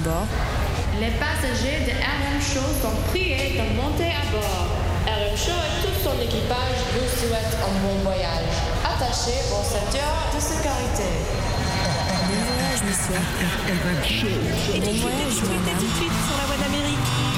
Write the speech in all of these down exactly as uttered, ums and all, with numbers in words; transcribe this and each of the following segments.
bord. Les passagers de R M Show sont priés de monter à bord. R M Show et tout son équipage vous souhaitent un bon voyage. Attachez vos ceintures de sécurité. Bon voyage, monsieur. R M Show. Bon voyage, madame. Tout de suite sur la voie d'Amérique.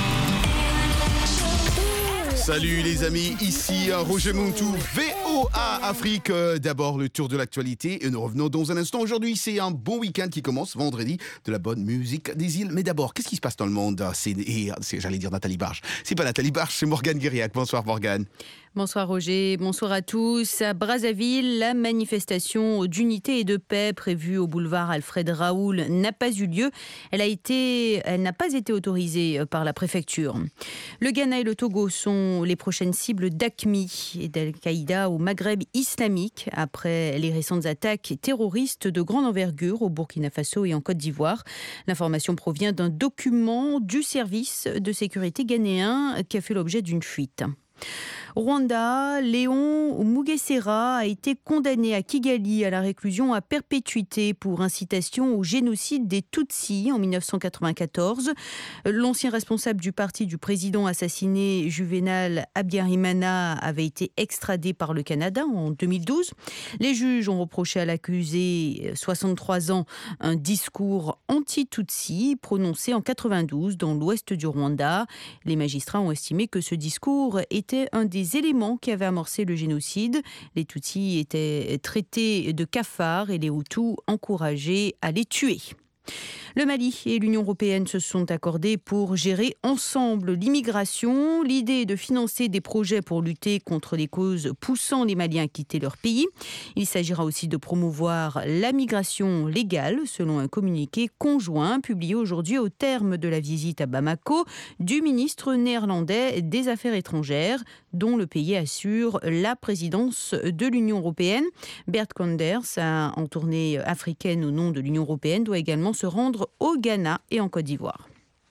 Salut les amis, ici Roger Montou, V O A Afrique. D'abord le tour de l'actualité et nous revenons dans un instant. Aujourd'hui c'est un bon week-end qui commence vendredi, de la bonne musique des îles. Mais d'abord, qu'est-ce qui se passe dans le monde? c'est, et, c'est, J'allais dire Nathalie Barge. C'est pas Nathalie Barge, c'est Morgane Guiriac. Bonsoir Morgane. Bonsoir Roger, bonsoir à tous. À Brazzaville, la manifestation d'unité et de paix prévue au boulevard Alfred Raoul n'a pas eu lieu. Elle a été, elle n'a pas été autorisée par la préfecture. Le Ghana et le Togo sont les prochaines cibles d'A Q M I et d'Al-Qaïda au Maghreb islamique après les récentes attaques terroristes de grande envergure au Burkina Faso et en Côte d'Ivoire. L'information provient d'un document du service de sécurité ghanéen qui a fait l'objet d'une fuite. Rwanda, Léon Mugesera a été condamné à Kigali à la réclusion à perpétuité pour incitation au génocide des Tutsis en dix-neuf cent quatre-vingt-quatorze. L'ancien responsable du parti du président assassiné Juvenal Habyarimana avait été extradé par le Canada en deux mille douze. Les juges ont reproché à l'accusé, soixante-trois ans, un discours anti-Tutsi prononcé en quatre-vingt-douze dans l'ouest du Rwanda. Les magistrats ont estimé que ce discours était un des éléments qui avaient amorcé le génocide. Les Tutsis étaient traités de cafards et les Hutus encouragés à les tuer. Le Mali et l'Union européenne se sont accordés pour gérer ensemble l'immigration. L'idée est de financer des projets pour lutter contre les causes poussant les Maliens à quitter leur pays. Il s'agira aussi de promouvoir la migration légale, selon un communiqué conjoint publié aujourd'hui au terme de la visite à Bamako du ministre néerlandais des Affaires étrangères, dont le pays assure la présidence de l'Union européenne. Bert Koenders, en tournée africaine au nom de l'Union européenne, doit également se rendre au Ghana et en Côte d'Ivoire.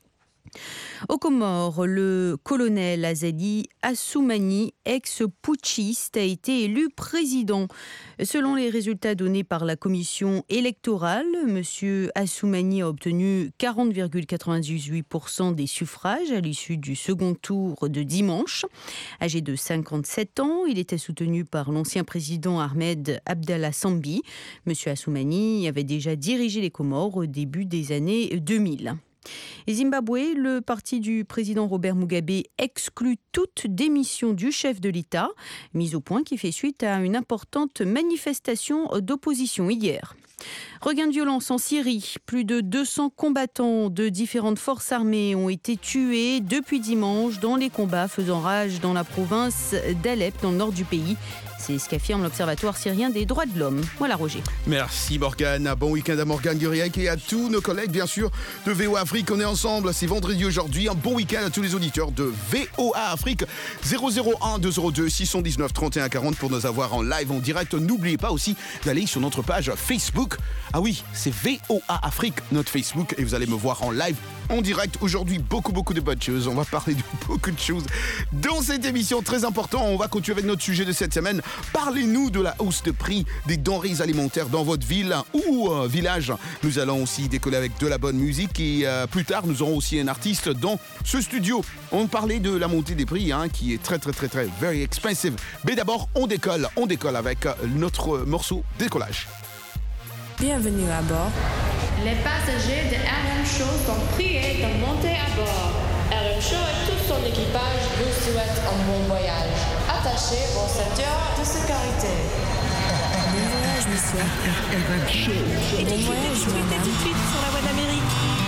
Aux Comores, le colonel Azali Assoumani, ex-putschiste, a été élu président. Selon les résultats donnés par la commission électorale, M. Assoumani a obtenu quarante virgule quatre-vingt-dix-huit pour cent des suffrages à l'issue du second tour de dimanche. Âgé de cinquante-sept ans, il était soutenu par l'ancien président Ahmed Abdallah Sambi. M. Assoumani avait déjà dirigé les Comores au début des années deux mille. Et Zimbabwe, le parti du président Robert Mugabe exclut toute démission du chef de l'État, mise au point qui fait suite à une importante manifestation d'opposition hier. Regain de violence en Syrie. Plus de deux cents combattants de différentes forces armées ont été tués depuis dimanche dans les combats faisant rage dans la province d'Alep, dans le nord du pays. C'est ce qu'affirme l'Observatoire syrien des droits de l'homme. Voilà Roger. Merci Morgane. Bon week-end à Morgane Guiriac et à tous nos collègues, bien sûr, de V O A Afrique. On est ensemble, c'est vendredi aujourd'hui. Un bon week-end à tous les auditeurs de V O A Afrique. zéro zéro un deux zéro deux six un neuf trente et un quarante pour nous avoir en live, en direct. N'oubliez pas aussi d'aller sur notre page Facebook. Ah oui, c'est V O A Afrique, notre Facebook. Et vous allez me voir en live, en direct. Aujourd'hui, beaucoup, beaucoup de bonnes choses. On va parler de beaucoup de choses dans cette émission très importante. On va continuer avec notre sujet de cette semaine. Parlez-nous de la hausse de prix des denrées alimentaires dans votre ville ou euh, village. Nous allons aussi décoller avec de la bonne musique et euh, plus tard, nous aurons aussi un artiste dans ce studio. On parlait de la montée des prix hein, qui est très, très, très, très, very expensive. Mais d'abord, on décolle. On décolle avec euh, notre euh, morceau Décollage. Bienvenue à bord. Les passagers de R M Show sont priés de monter à bord. R M Show et tout son équipage vous souhaitent un bon voyage. Attachez vos ceintures de sécurité. Bon voyage, monsieur. R M Show. Et tout de suite, voyage, tout de suite, madame. tout de suite sur la voie d'Amérique.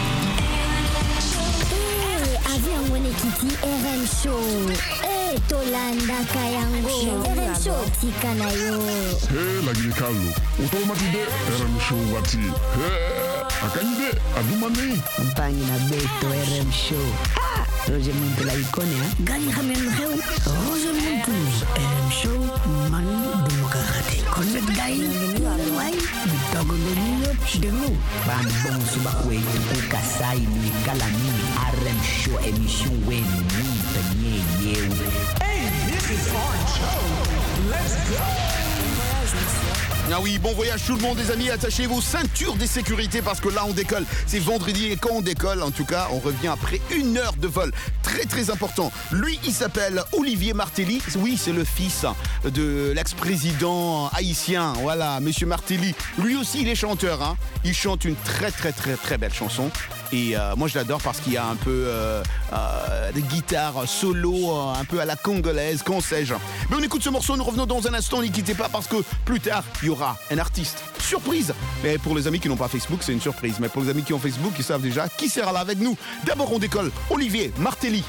Eh, avion wene kiti R M Show. Eh, Tolanda Kayango. R M Show tika na yo. Hey, lagi Carlo. Automatide R M Show wati. Hey, akanyide adumani. Mpangi na beto R M Show. Ah, Roger Montou la icône, hein? Gani ramen reu. Roger Montou. R M Show man demokrate. Connect guy. Why? Bitogo lenu demu. Ban bon suba kwe tu kasai ni kalami R M Show émission wen ni penye yew. Hey, this is our show. Let's go. Bon voyage, monsieur. Ah oui, bon voyage tout le monde les amis, attachez vos ceintures de sécurité parce que là on décolle, c'est vendredi et quand on décolle, en tout cas, on revient après une heure de vol. Très très important. Lui, il s'appelle Olivier Martelly. Oui, c'est le fils de l'ex-président haïtien. Voilà, Monsieur Martelly. Lui aussi, il est chanteur. Hein. Il chante une très très très très belle chanson. Et euh, moi je l'adore parce qu'il y a un peu euh, euh, des guitares solo, euh, un peu à la congolaise, qu'en sais-je. Mais on écoute ce morceau, nous revenons dans un instant, n'y quittez pas parce que plus tard, il y aura un artiste. Surprise. Mais pour les amis qui n'ont pas Facebook, c'est une surprise. Mais pour les amis qui ont Facebook, ils savent déjà qui sera là avec nous. D'abord on décolle, Olivier Martelly.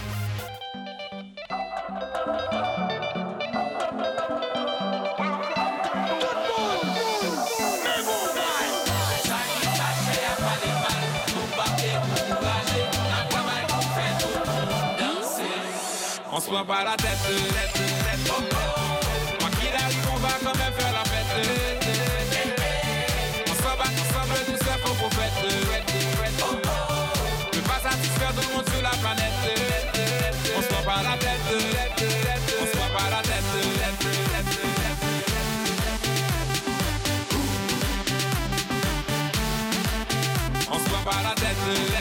On se prend pas la tête, tête, tête, oh, oh. Quoi qu'il arrive, on va quand même faire la fête. On s'en bat ensemble, tout ça faut qu'on fête. Oh, oh. Ne pas satisfaire tout le monde sur la planète. On se prend pas la tête, on se prend pas la tête. On se prend pas la tête.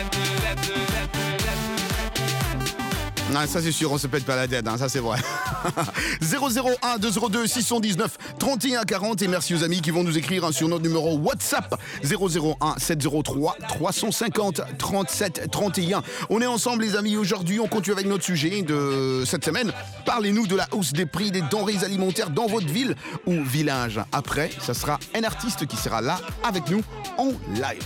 Ah, ça c'est sûr, on se pète pas la tête, hein, ça c'est vrai. zéro zéro un deux zéro deux six un neuf trente et un quarante et merci aux amis qui vont nous écrire hein, sur notre numéro WhatsApp zéro zéro un sept zéro trois trois cent cinquante trente-sept trente et un. On est ensemble les amis aujourd'hui, on continue avec notre sujet de cette semaine. Parlez-nous de la hausse des prix des denrées alimentaires dans votre ville ou village. Après, ça sera un artiste qui sera là avec nous en live.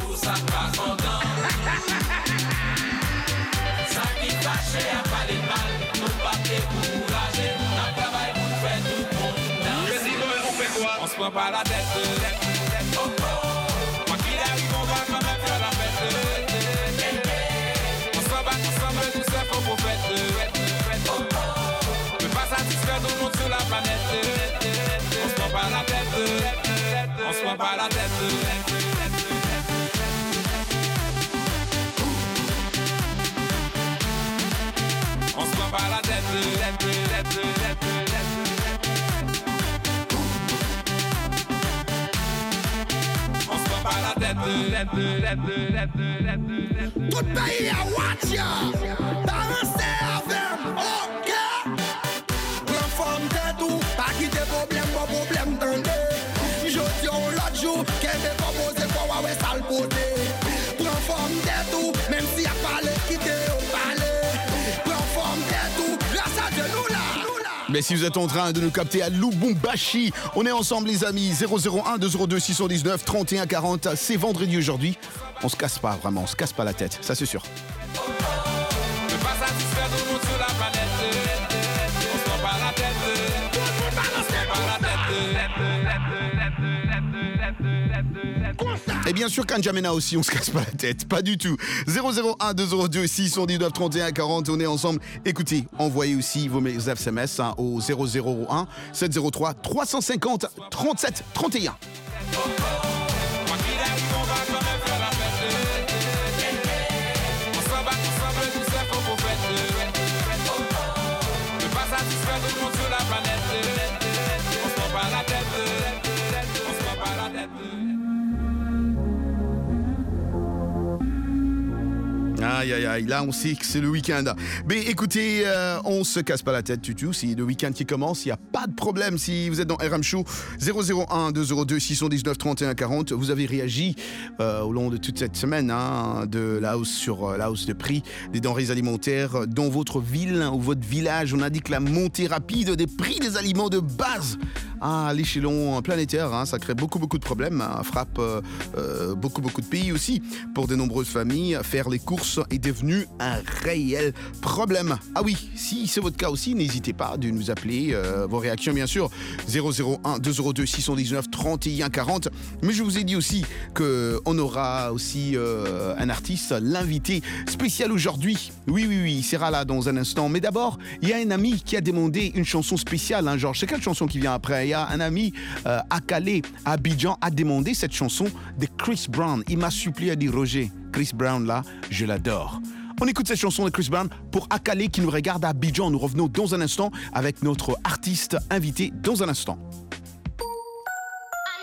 On se prend pas la tête, oh, oh. Quoi qu'il arrive, on va quand même faire la fête. On s'en bat ensemble, tout ça faut qu'on fête. Oh, oh. Ne pas satisfaire tout le monde sur la planète. On se prend pas la tête, on se prend pas la tête. On se prend pas la tête, on se prend pas la tête. Tout pays à watch ya, balancez avec, ok. Prends forme de tout, pas quitter problème, pas problème d'endé. Je dis on l'autre jour, qu'elle veut proposer pour avoir sale beauté. Prends forme de tout, même si y'a pas le quitter au palais. Mais si vous êtes en train de nous capter à Lubumbashi, on est ensemble les amis, zéro zéro un deux zéro deux six un neuf trente et un quarante, c'est vendredi aujourd'hui. On se casse pas vraiment, on se casse pas la tête, ça c'est sûr. Ne pas satisfaire tout le monde sur la planète. On se prend pas la tête, on se prend pas la tête. Et bien sûr qu'Anjamena aussi, on se casse pas la tête, pas du tout. zéro zéro un deux zéro deux six un neuf trente et un quarante, on est ensemble. Écoutez, envoyez aussi vos S M S hein, au zéro zéro un sept zéro trois trois cent cinquante trente-sept trente et un. Aïe aïe aïe, là on sait que c'est le week-end. Mais écoutez, euh, on se casse pas la tête du tout. C'est le week-end qui commence, il n'y a pas de problème. Si vous êtes dans R M Show, zéro zéro un deux zéro deux six un neuf trente et un quarante, vous avez réagi euh, au long de toute cette semaine hein, de la hausse sur euh, la hausse de prix des denrées alimentaires dans votre ville hein, ou votre village. On a dit que la montée rapide des prix des aliments de base hein, à l'échelon planétaire, hein, ça crée beaucoup beaucoup de problèmes, hein, frappe euh, euh, beaucoup beaucoup de pays aussi. Pour de nombreuses familles, faire les courses est devenu un réel problème. Ah oui, si c'est votre cas aussi, n'hésitez pas de nous appeler, euh, vos réactions bien sûr, zéro zéro un deux zéro deux six un neuf trente et un quarante. Mais je vous ai dit aussi qu'on aura aussi euh, un artiste, l'invité spécial aujourd'hui. Oui, oui, oui, il sera là dans un instant. Mais d'abord, il y a un ami qui a demandé une chanson spéciale. Hein, genre, c'est quelle chanson qui vient après? Il y a un ami euh, à Calais, à Abidjan, a demandé cette chanson de Chris Brown. Il m'a supplié à dire Roger, Chris Brown là, je l'adore. On écoute cette chanson de Chris Brown pour Akale qui nous regarde à Abidjan. Nous revenons dans un instant avec notre artiste invité dans un instant.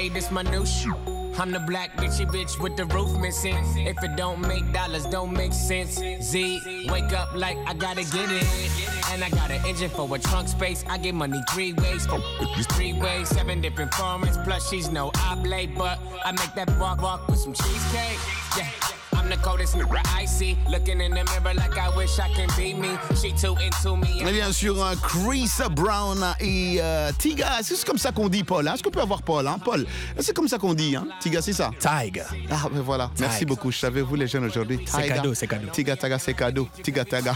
hey, this my new shoe. I'm the black bitchy bitch with the roof missing. If it don't make dollars, don't make sense. Z, wake up like I gotta get it. And I got an engine for a trunk space. I get money three ways. Three ways, seven different formats. Plus she's no oblate, but I make that walk walk with some cheesecake. Yeah. I'm the coldest nigga I see. Looking in the mirror like I wish I can be me. She too into me. Et bien sûr, hein, Chris Brown et euh, Tiga. C'est comme ça qu'on dit, Paul. Hein? Est-ce qu'on peut avoir Paul, hein? Paul, c'est comme ça qu'on dit, hein? Tiga, c'est ça? Tiga. Ah, ben voilà. Tiga. Merci beaucoup. Je savais, vous les jeunes aujourd'hui. C'est cadeau, c'est cadeau. Tiga, Taga, c'est cadeau. Tiga, Taga.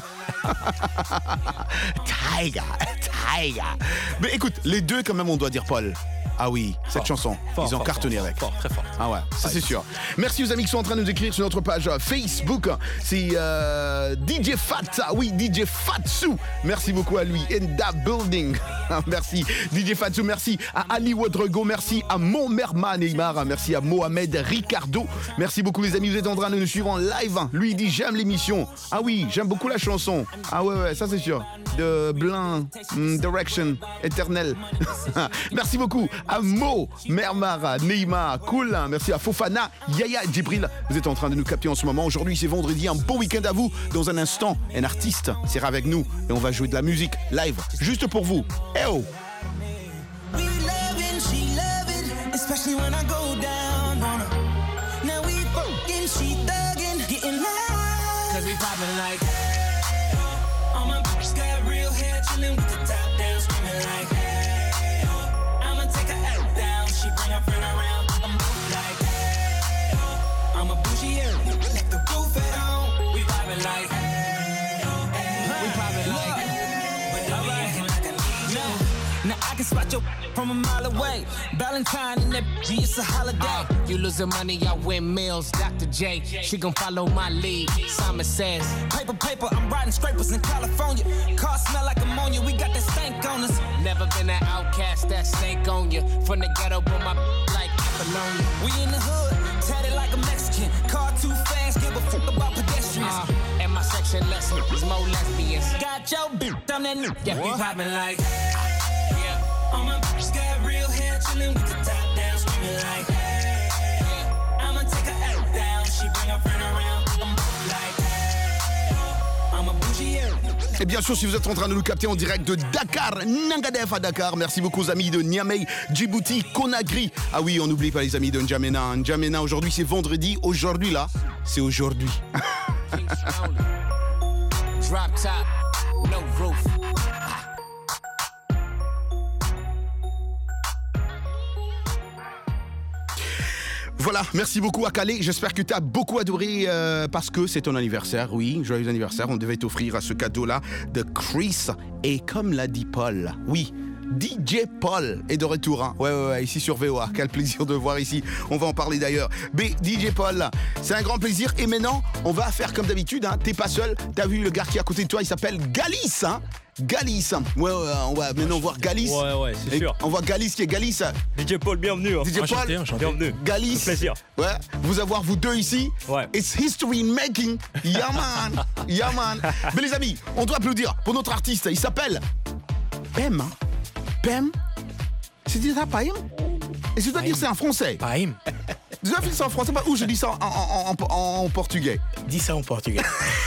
Tiga, Tiga. Mais écoute, les deux, quand même, on doit dire Paul. Ah oui, cette fort, chanson, fort, ils ont fort, cartonné fort, avec. Fort, très fort. Ah ouais, ça c'est sûr. Merci aux amis qui sont en train de nous écrire sur notre page Facebook. C'est euh, D J Fat, ah oui, D J Fatsu. Merci beaucoup à lui. In that building. Merci. D J Fatsu, merci à Ali Ouedraogo, merci à Mon Merma Neymar, merci à Mohamed Ricardo. Merci beaucoup les amis, vous êtes en train de nous suivre en live. Lui il dit j'aime l'émission. Ah oui, j'aime beaucoup la chanson. Ah ouais, ouais, ça c'est sûr. De Blind Direction éternel. Merci beaucoup à Mo, Mermara, Neymar, cool. Merci à Fofana, Yaya, Djibril. Vous êtes en train de nous capter en ce moment. Aujourd'hui, c'est vendredi. Un bon week-end à vous. Dans un instant, un artiste sera avec nous et on va jouer de la musique live juste pour vous. Eh oh! We loving, she loving, especially when I go down on her. Now we fucking, she thugging, getting loud. Cause we poppin' like. All my bitches got real hair, chillin' with the top down, screaming like. Bring her friend around, I'm like, I'm a bougie, let the roof at home. We vibing like, we popping like, but don't be acting like I need you. now I can spot your from a mile away. Valentine and that bitch, it's a holiday. Uh, you losing money, I win meals. Doctor J, she gon' follow my lead. Simon says, paper, paper, I'm riding scrapers in California. Car smell like ammonia, we got that stank on us. Never been an outcast, that stank on you. From the ghetto, but my like Apollonia. We in the hood, tatted like a Mexican. Car too fast, give a fuck about pedestrians. Uh, and my section less is more lesbians. Got your bitch, I'm that new. Yeah, we poppin' like. All my bitches got real hair, chillin' with the top down, screaming like, hey, I'ma take her out down, she bring her friend around, I'm like, I'm a bougie. Et bien sûr, si vous êtes en train de nous capter en direct de Dakar, Nangadef à Dakar, merci beaucoup aux amis de Niamey, Djibouti, Conakry. Ah oui, on n'oublie pas les amis de N'Djamena. N'Djamena, aujourd'hui c'est vendredi, aujourd'hui là, c'est aujourd'hui. Drop top, no roof. Voilà, merci beaucoup à Calais. J'espère que tu as beaucoup adoré euh, parce que c'est ton anniversaire. Oui, joyeux anniversaire. On devait t'offrir ce cadeau-là de Chris. Et comme l'a dit Paul, oui, D J Paul est de retour. Hein. Ouais, ouais, ouais, ici sur V O A. Quel plaisir de voir ici. On va en parler d'ailleurs. Mais D J Paul, c'est un grand plaisir. Et maintenant, on va faire comme d'habitude. Hein. T'es pas seul. T'as vu le gars qui est à côté de toi, il s'appelle Galis. Hein. Galis, ouais, ouais, on va maintenant voir Galis. Ouais, ouais, c'est sûr. On voit Galis qui est Galis. D J Paul, bienvenue. Hein. D J enchanté, Paul, enchanté. Bienvenue. Galis. Plaisir. Ouais, vous avoir vous deux ici. Ouais. It's history in making. Yeah man, yeah man. Mais les amis, on doit applaudir pour notre artiste. Il s'appelle Pem. Pem. C'est dit ça, Paim. Et je dois dire c'est en français. Paim. Je dois dire ça en français ou je dis ça en, en, en, en, en portugais. Dis ça en portugais.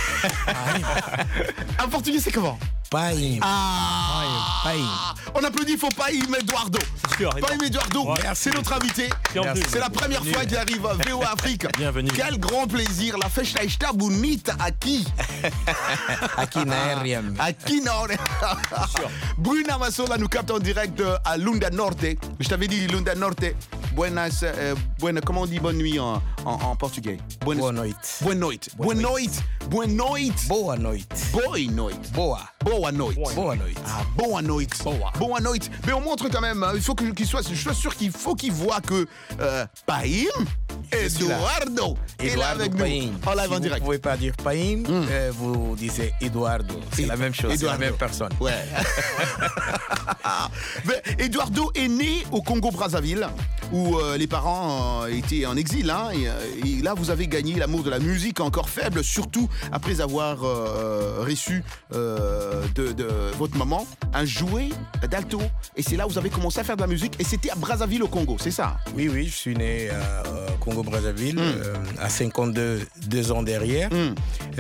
En portugais, c'est comment? Paim. Ah. Paim. On applaudit, faut Paim Eduardo. C'est sûr. Paim Eduardo, ouais. C'est notre invité. Merci. C'est la première Bienvenue. fois qu'il arrive à V O A Afrique. Bienvenue. Quel grand plaisir. La festa está bonita aqui. Aqui na R M. Aqui na R M. Bruna Massola nous capte en direct à Lunda Norte. Je t'avais dit Lunda Norte. Buenas, euh, buena, comment on dit bonne nuit en, en, en portugais? Buenas, Boa noite. Boa noite. Boa noite. Boa noite. Boa noite. Boa noite. Boa. Boa noite. Boa noite. Ah, boa noite. Boa. Boa noite. Mais on montre quand même, il faut que- qu'il soit, je suis sûr qu'il faut qu'il voit que euh, Paim Eduardo est là Eduardo avec Paim. nous en live Si en vous direct. ne pouvez pas dire Paim, euh, vous disiez Eduardo. C'est la même chose, c'est la Eduardo. même personne. Ouais. Mais Eduardo est né au Congo-Brazzaville. où euh, les parents euh, étaient en exil. Hein, et, et là, vous avez gagné l'amour de la musique encore faible, surtout après avoir euh, reçu euh, de, de votre maman un jouet d'alto. Et c'est là où vous avez commencé à faire de la musique. Et c'était à Brazzaville, au Congo, c'est ça? Oui, oui, je suis né à Congo-Brazzaville, mm. euh, à cinquante-deux deux ans derrière. Mm.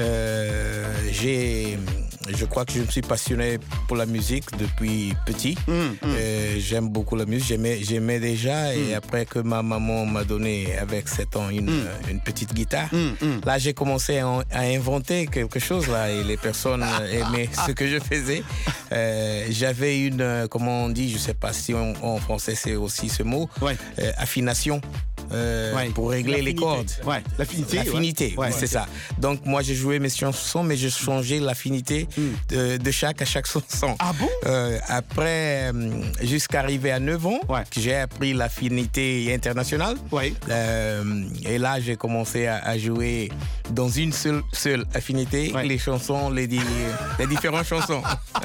Euh, j'ai, je crois que je me suis passionné pour la musique depuis petit. Mm. Euh, j'aime beaucoup la musique, j'aimais, j'aimais déjà. Et mm. après que ma maman m'a donné, avec sept ans, une, mm. une petite guitare, mm. Mm. là, j'ai commencé à, à inventer quelque chose, là, et les personnes aimaient ce que je faisais. Euh, j'avais une, comment on dit, je ne sais pas si on, en français c'est aussi ce mot, ouais. euh, affination. Euh, ouais. Pour régler les cordes. Ouais. L'affinité. L'affinité, ouais. oui, c'est okay. ça. Donc moi j'ai joué mes chansons, mais je changeais l'affinité mm. de, de chaque à chaque chanson. Ah bon? euh, Après, jusqu'à arriver à neuf ans, ouais. j'ai appris l'affinité internationale. Ouais. Euh, et là j'ai commencé à, à jouer dans une seule, seule affinité, ouais. les chansons, les, di- les différentes chansons.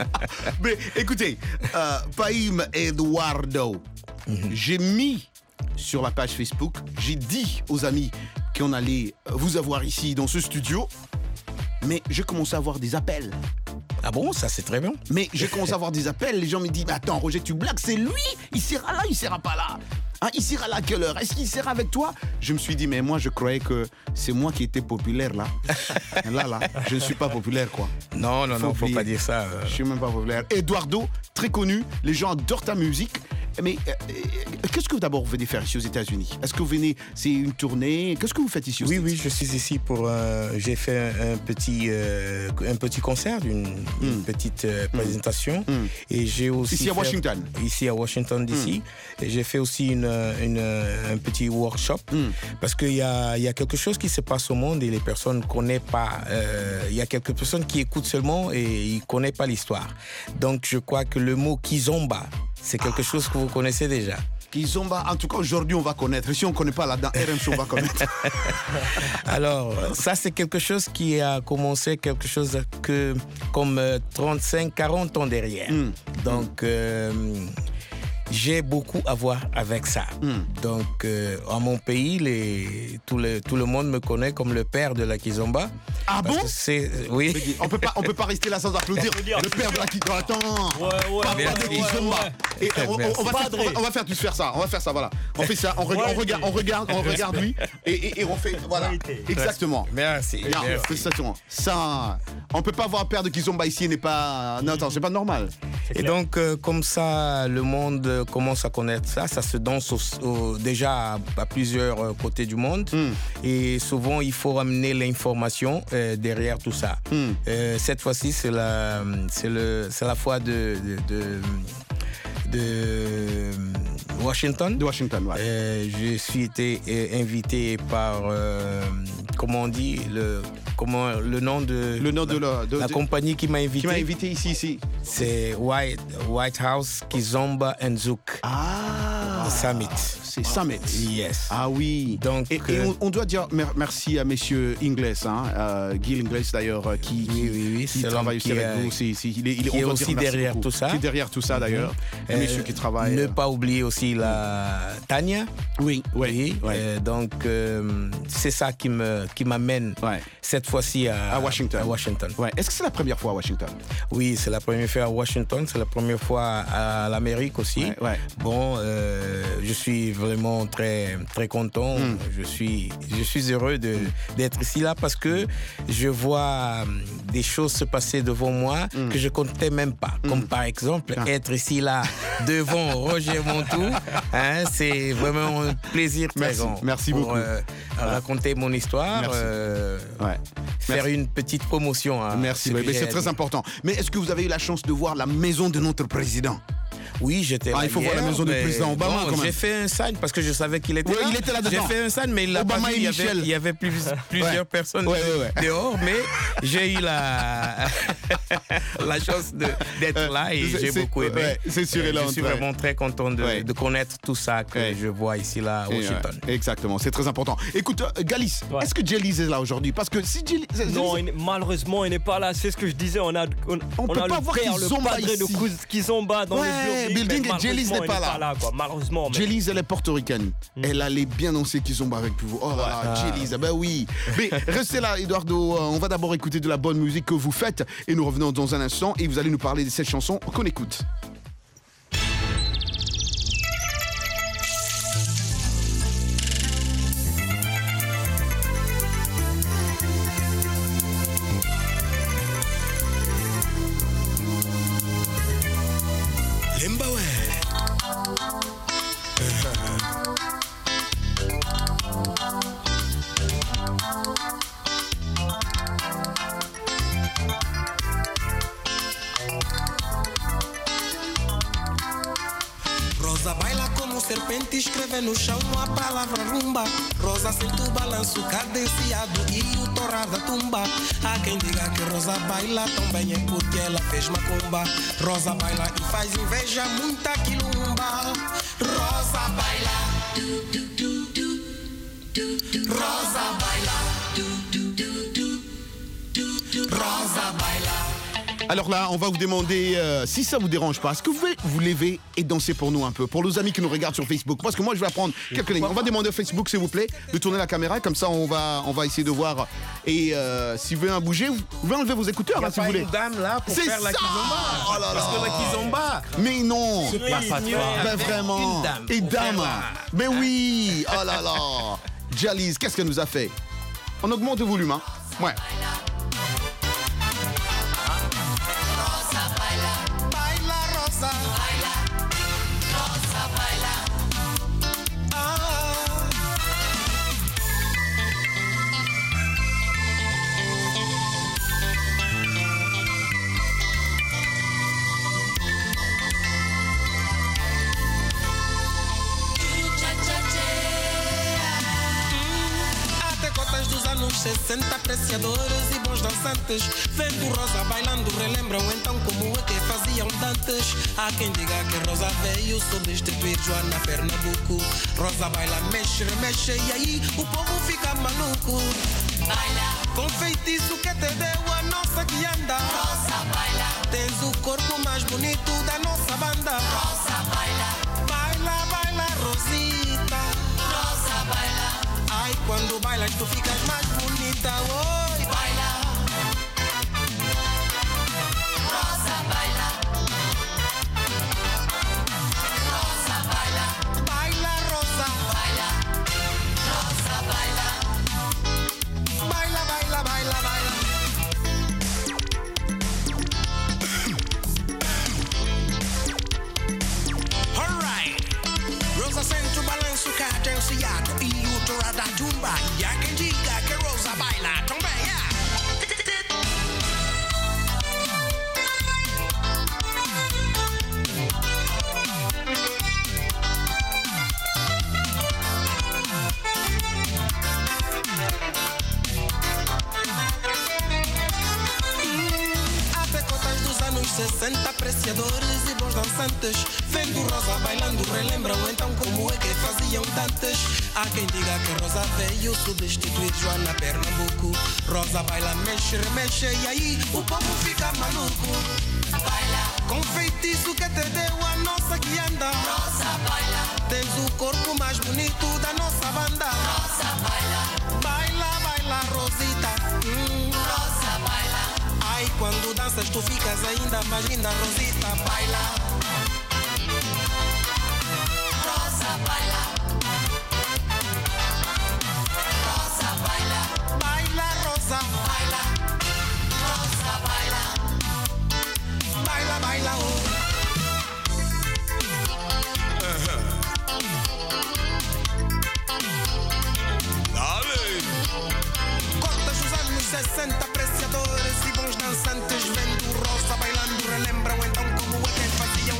Mais écoutez, euh, Paim Eduardo, mm-hmm. j'ai mis sur la page Facebook, j'ai dit aux amis qu'on allait vous avoir ici dans ce studio, mais j'ai commencé à avoir des appels. Ah bon, ça c'est très bien. Mais j'ai commencé à avoir des appels, les gens me disent, attends Roger, tu blagues, c'est lui, il sera là, il sera pas là. Hein, il sera là à quelle heure? Est-ce qu'il sera avec toi? Je me suis dit, mais moi je croyais que c'est moi qui étais populaire là. Là, là, je ne suis pas populaire quoi. Non, non, faut non, faut pas dire ça. Euh... Je suis même pas populaire. Eduardo, très connu, les gens adorent ta musique. Mais euh, qu'est-ce que d'abord vous venez faire ici aux États-Unis? Est-ce que vous venez, c'est une tournée? Qu'est-ce que vous faites ici aux Oui, États-Unis? oui, je suis ici pour. Euh, j'ai fait un, un petit, euh, un petit concert, une, mm. une petite euh, présentation, mm. et j'ai aussi ici à Washington. Fait, ici à Washington D C. Mm. Et j'ai fait aussi une, une, un petit workshop mm. parce qu'il y a, y a quelque chose qui se passe au monde et les personnes ne connaissent pas. Il euh, y a quelques personnes qui écoutent seulement et ils ne connaissent pas l'histoire. Donc je crois que le mot kizomba, c'est quelque ah. chose que vous connaissez déjà. Kizomba, en tout cas aujourd'hui on va connaître. Si on ne connaît pas là-dedans, R M Show on va connaître. Alors ça c'est quelque chose qui a commencé quelque chose que comme trente-cinq quarante ans derrière. Mm. Donc euh, j'ai beaucoup à voir avec ça. Mm. Donc, euh, en mon pays, les, tout, le, tout le monde me connaît comme le père de la kizomba. Ah bon? C'est, oui. On peut pas, on peut pas rester là sans applaudir. Le père de la kizomba. Attends. Ouais, ouais, pas ouais, de kizomba. Et on, on, on, va faire, on, va, on va faire tous faire ça. On va faire ça, voilà. On fait ça. On, regarde, on regarde, on regarde, on regarde lui et, et, et on fait, voilà. Exactement. Merci. Bien, félicitations. Ça, on peut pas avoir un père de kizomba ici, n'est pas. Non, attends, c'est pas normal. Et donc, euh, comme ça, le monde commence à connaître ça. Ça se danse au, au, déjà à, à plusieurs côtés du monde. Mm. Et souvent, il faut ramener l'information euh, derrière tout ça. Mm. Euh, cette fois-ci, c'est la, c'est le, c'est la fois de, de, de de Washington. De Washington, ouais. Euh, je suis été invité par, euh, comment on dit, le, comment, le nom de, le nom de la, de, la de, compagnie qui m'a invité. Qui m'a invité ici, ici. C'est White, White House Kizomba and Zouk. Ah, Summit. C'est Summit. Yes. Ah oui. Donc, et, et on, on doit dire merci à messieurs Ingles, hein, euh, Gil Ingles d'ailleurs, qui, oui, oui, oui, qui travaille aussi avec vous. C'est, c'est, il est, il qui est aussi derrière tout ça. Qui est derrière tout ça d'ailleurs. Mm-hmm. Euh, messieurs qui travaillent. Ne pas oublier aussi la Tania. Oui, oui. oui. oui. Euh, donc euh, c'est ça qui me qui m'amène ouais. cette fois-ci à, à Washington. À Washington. Ouais. Est-ce que c'est la première fois à Washington? Oui, c'est la première fois à Washington. C'est la première fois à l'Amérique aussi. Ouais, ouais. Bon, euh, je suis vraiment très très content. Mm. Je suis je suis heureux de d'être ici là parce que je vois des choses se passer devant moi mm. que je comptais même pas. Mm. Comme par exemple ah. être ici là devant Roger Montou, hein, c'est vraiment un plaisir très merci, grand. Merci pour, beaucoup. Euh, voilà. Raconter mon histoire, euh, ouais. faire merci. une petite promotion. À merci, mais c'est très important. Mais est-ce que vous avez eu la chance de voir la maison de notre président? Oui, j'étais ah, là. Il faut hier, voir la maison du président Obama. Bon, quand même. J'ai fait un sign parce que je savais qu'il était ouais, là. Il était là j'ai fait un sign, mais il l'a pas vu. Il y, avait, il y avait plus, plusieurs ouais. personnes ouais, ouais, ouais. dehors, mais j'ai eu la, la chance de, d'être là et c'est, j'ai c'est, beaucoup aimé. Ouais, c'est sûr, je suis vraiment très content de, ouais. de connaître tout ça que ouais. je vois ici là à Washington. Ouais. Exactement, c'est très important. Écoute, euh, Galis, ouais. est-ce que Jelly est là aujourd'hui? Parce que si Jelly... Non, il, malheureusement, il n'est pas là. C'est ce que je disais. On a, on, on, on peut a pas le voir père, le padre ici. de Kizomba dans ouais. le Ouais, Building et Jelly's n'est pas là. là quoi, malheureusement. Mais... Jelly's, elle est portoricaine. Mm. Elle allait bien danser Kizomba avec vous. Oh là là, ah. Jelly's, ah ben oui. Mais restez là, Eduardo. On va d'abord écouter de la bonne musique que vous faites et nous revenons dans un instant et vous allez nous parler de cette chanson qu'on écoute. Rosa baila como serpente, escreve no chão a palavra rumba. Rosa sente o balanço cadenciado e o torrar da tumba. Há quem diga que Rosa baila tão bem é porque ela fez macumba. Rosa baila e faz inveja muita quilumba. Rosa baila, Rosa baila, Rosa baila. Alors là, on va vous demander, euh, si ça vous dérange pas, est-ce que vous pouvez vous lever et danser pour nous un peu, pour nos amis qui nous regardent sur Facebook? Parce que moi, je vais apprendre quelques lignes. On va demander à Facebook, s'il vous plaît, de tourner la caméra, comme ça, on va, on va essayer de voir. Et euh, si vous voulez un bouger, vous pouvez enlever vos écouteurs, là, si vous voulez. Il y a pas une dame là pour C'est faire la ça. kizomba. Oh là là. Parce que la kizomba. Mais non. C'est pas ça, toi. Ben vraiment. Une dame. Et pour dame. faire la- Mais oui. Oh là là. Jelly's, qu'est-ce qu'elle nous a fait? On augmente le volume, hein. Ouais. Baila Rosa, baila, Rosa baila. Ah. Até cotas dos anos sessenta, apreciadores e bons dançantes. Vendo Rosa bailando, relembram então como é que faziam dantes. Há quem diga que Rosa veio substituir Joana Pernambuco. Rosa baila, mexe, remexe e aí o povo fica maluco. Baila, com feitiço que te deu a nossa que anda. Rosa baila, tens o corpo mais bonito da nossa banda. Rosa baila, baila, baila, Rosita. Rosa baila, ai quando bailas tu ficas mais bonita. Oi, baila, Rosa baila, Rosa baila, baila Rosa, baila, Rosa baila, baila, baila, baila, baila. Alright, Rosa sente o balanço cadenciado e o torrar da tumba. E há quem diga que Rosa baila também, yeah. Até cotas dos anos sessenta, apreciadores e bons dançantes. Vendo Rosa bailando, relembram então como é que faziam dantes. Há quem diga que Rosa veio substituir Joana Pernambuco. Rosa baila, mexe, remexe e aí o povo fica maluco. Baila, com feitiço que te deu a nossa que anda. Rosa baila, tens o corpo mais bonito da nossa banda. Rosa baila, baila, baila, Rosita. Hum. Rosa baila, ai quando danças tu ficas ainda mais linda, Rosita. Baila, Rosa baila, Rosa baila, baila Rosa, baila, Rosa baila, baila, baila, oh. Cotas dos anos sessenta, apreciadores e bons dançantes. Vendo Rosa bailando, relembram então como é que faziam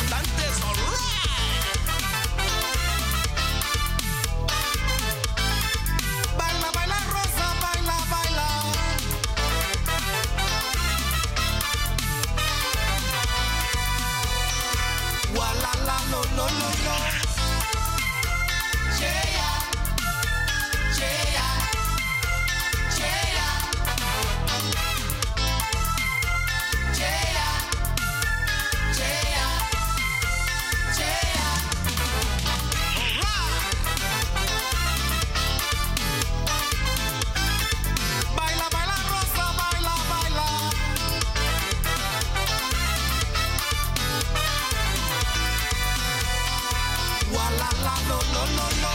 la lo lo lo lo.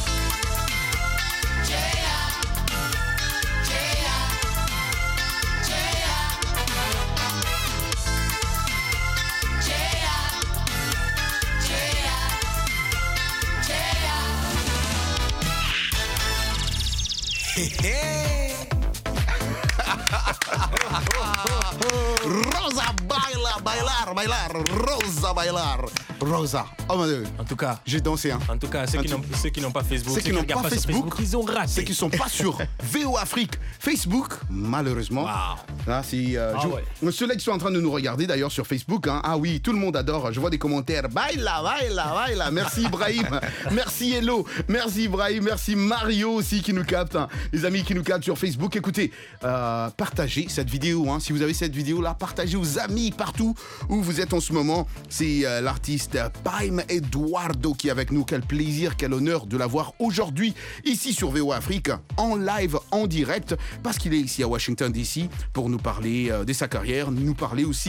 Rosa baila, bailar, bailar, Rosa bailar, Rosa. Oh mon Dieu. En tout cas, j'ai dansé. Hein. En tout cas, ceux, En qui, tout... n'ont, ceux qui n'ont pas Facebook, ceux qui n'ont pas, pas Facebook, Facebook, ils ont raté. Ceux qui sont pas sur V O Afrique, Facebook, malheureusement. Wow. Là, c'est, euh, ah je... ouais. Ceux-là qui sont en train de nous regarder d'ailleurs sur Facebook. Hein. Ah oui, tout le monde adore. Je vois des commentaires. Baila, baila, baila. Merci Ibrahim. Merci Hello. Merci Ibrahim. Merci Mario aussi qui nous capte. Hein. Les amis qui nous captent sur Facebook. Écoutez, euh, partagez cette vidéo. Hein. Si vous avez cette vidéo-là, partagez aux amis partout où vous êtes en ce moment. C'est euh, l'artiste Paim Eduardo qui est avec nous. Quel plaisir, quel honneur de l'avoir aujourd'hui ici sur V O Afrique en live, en direct, parce qu'il est ici à Washington D C pour nous parler euh, de sa carrière, nous parler aussi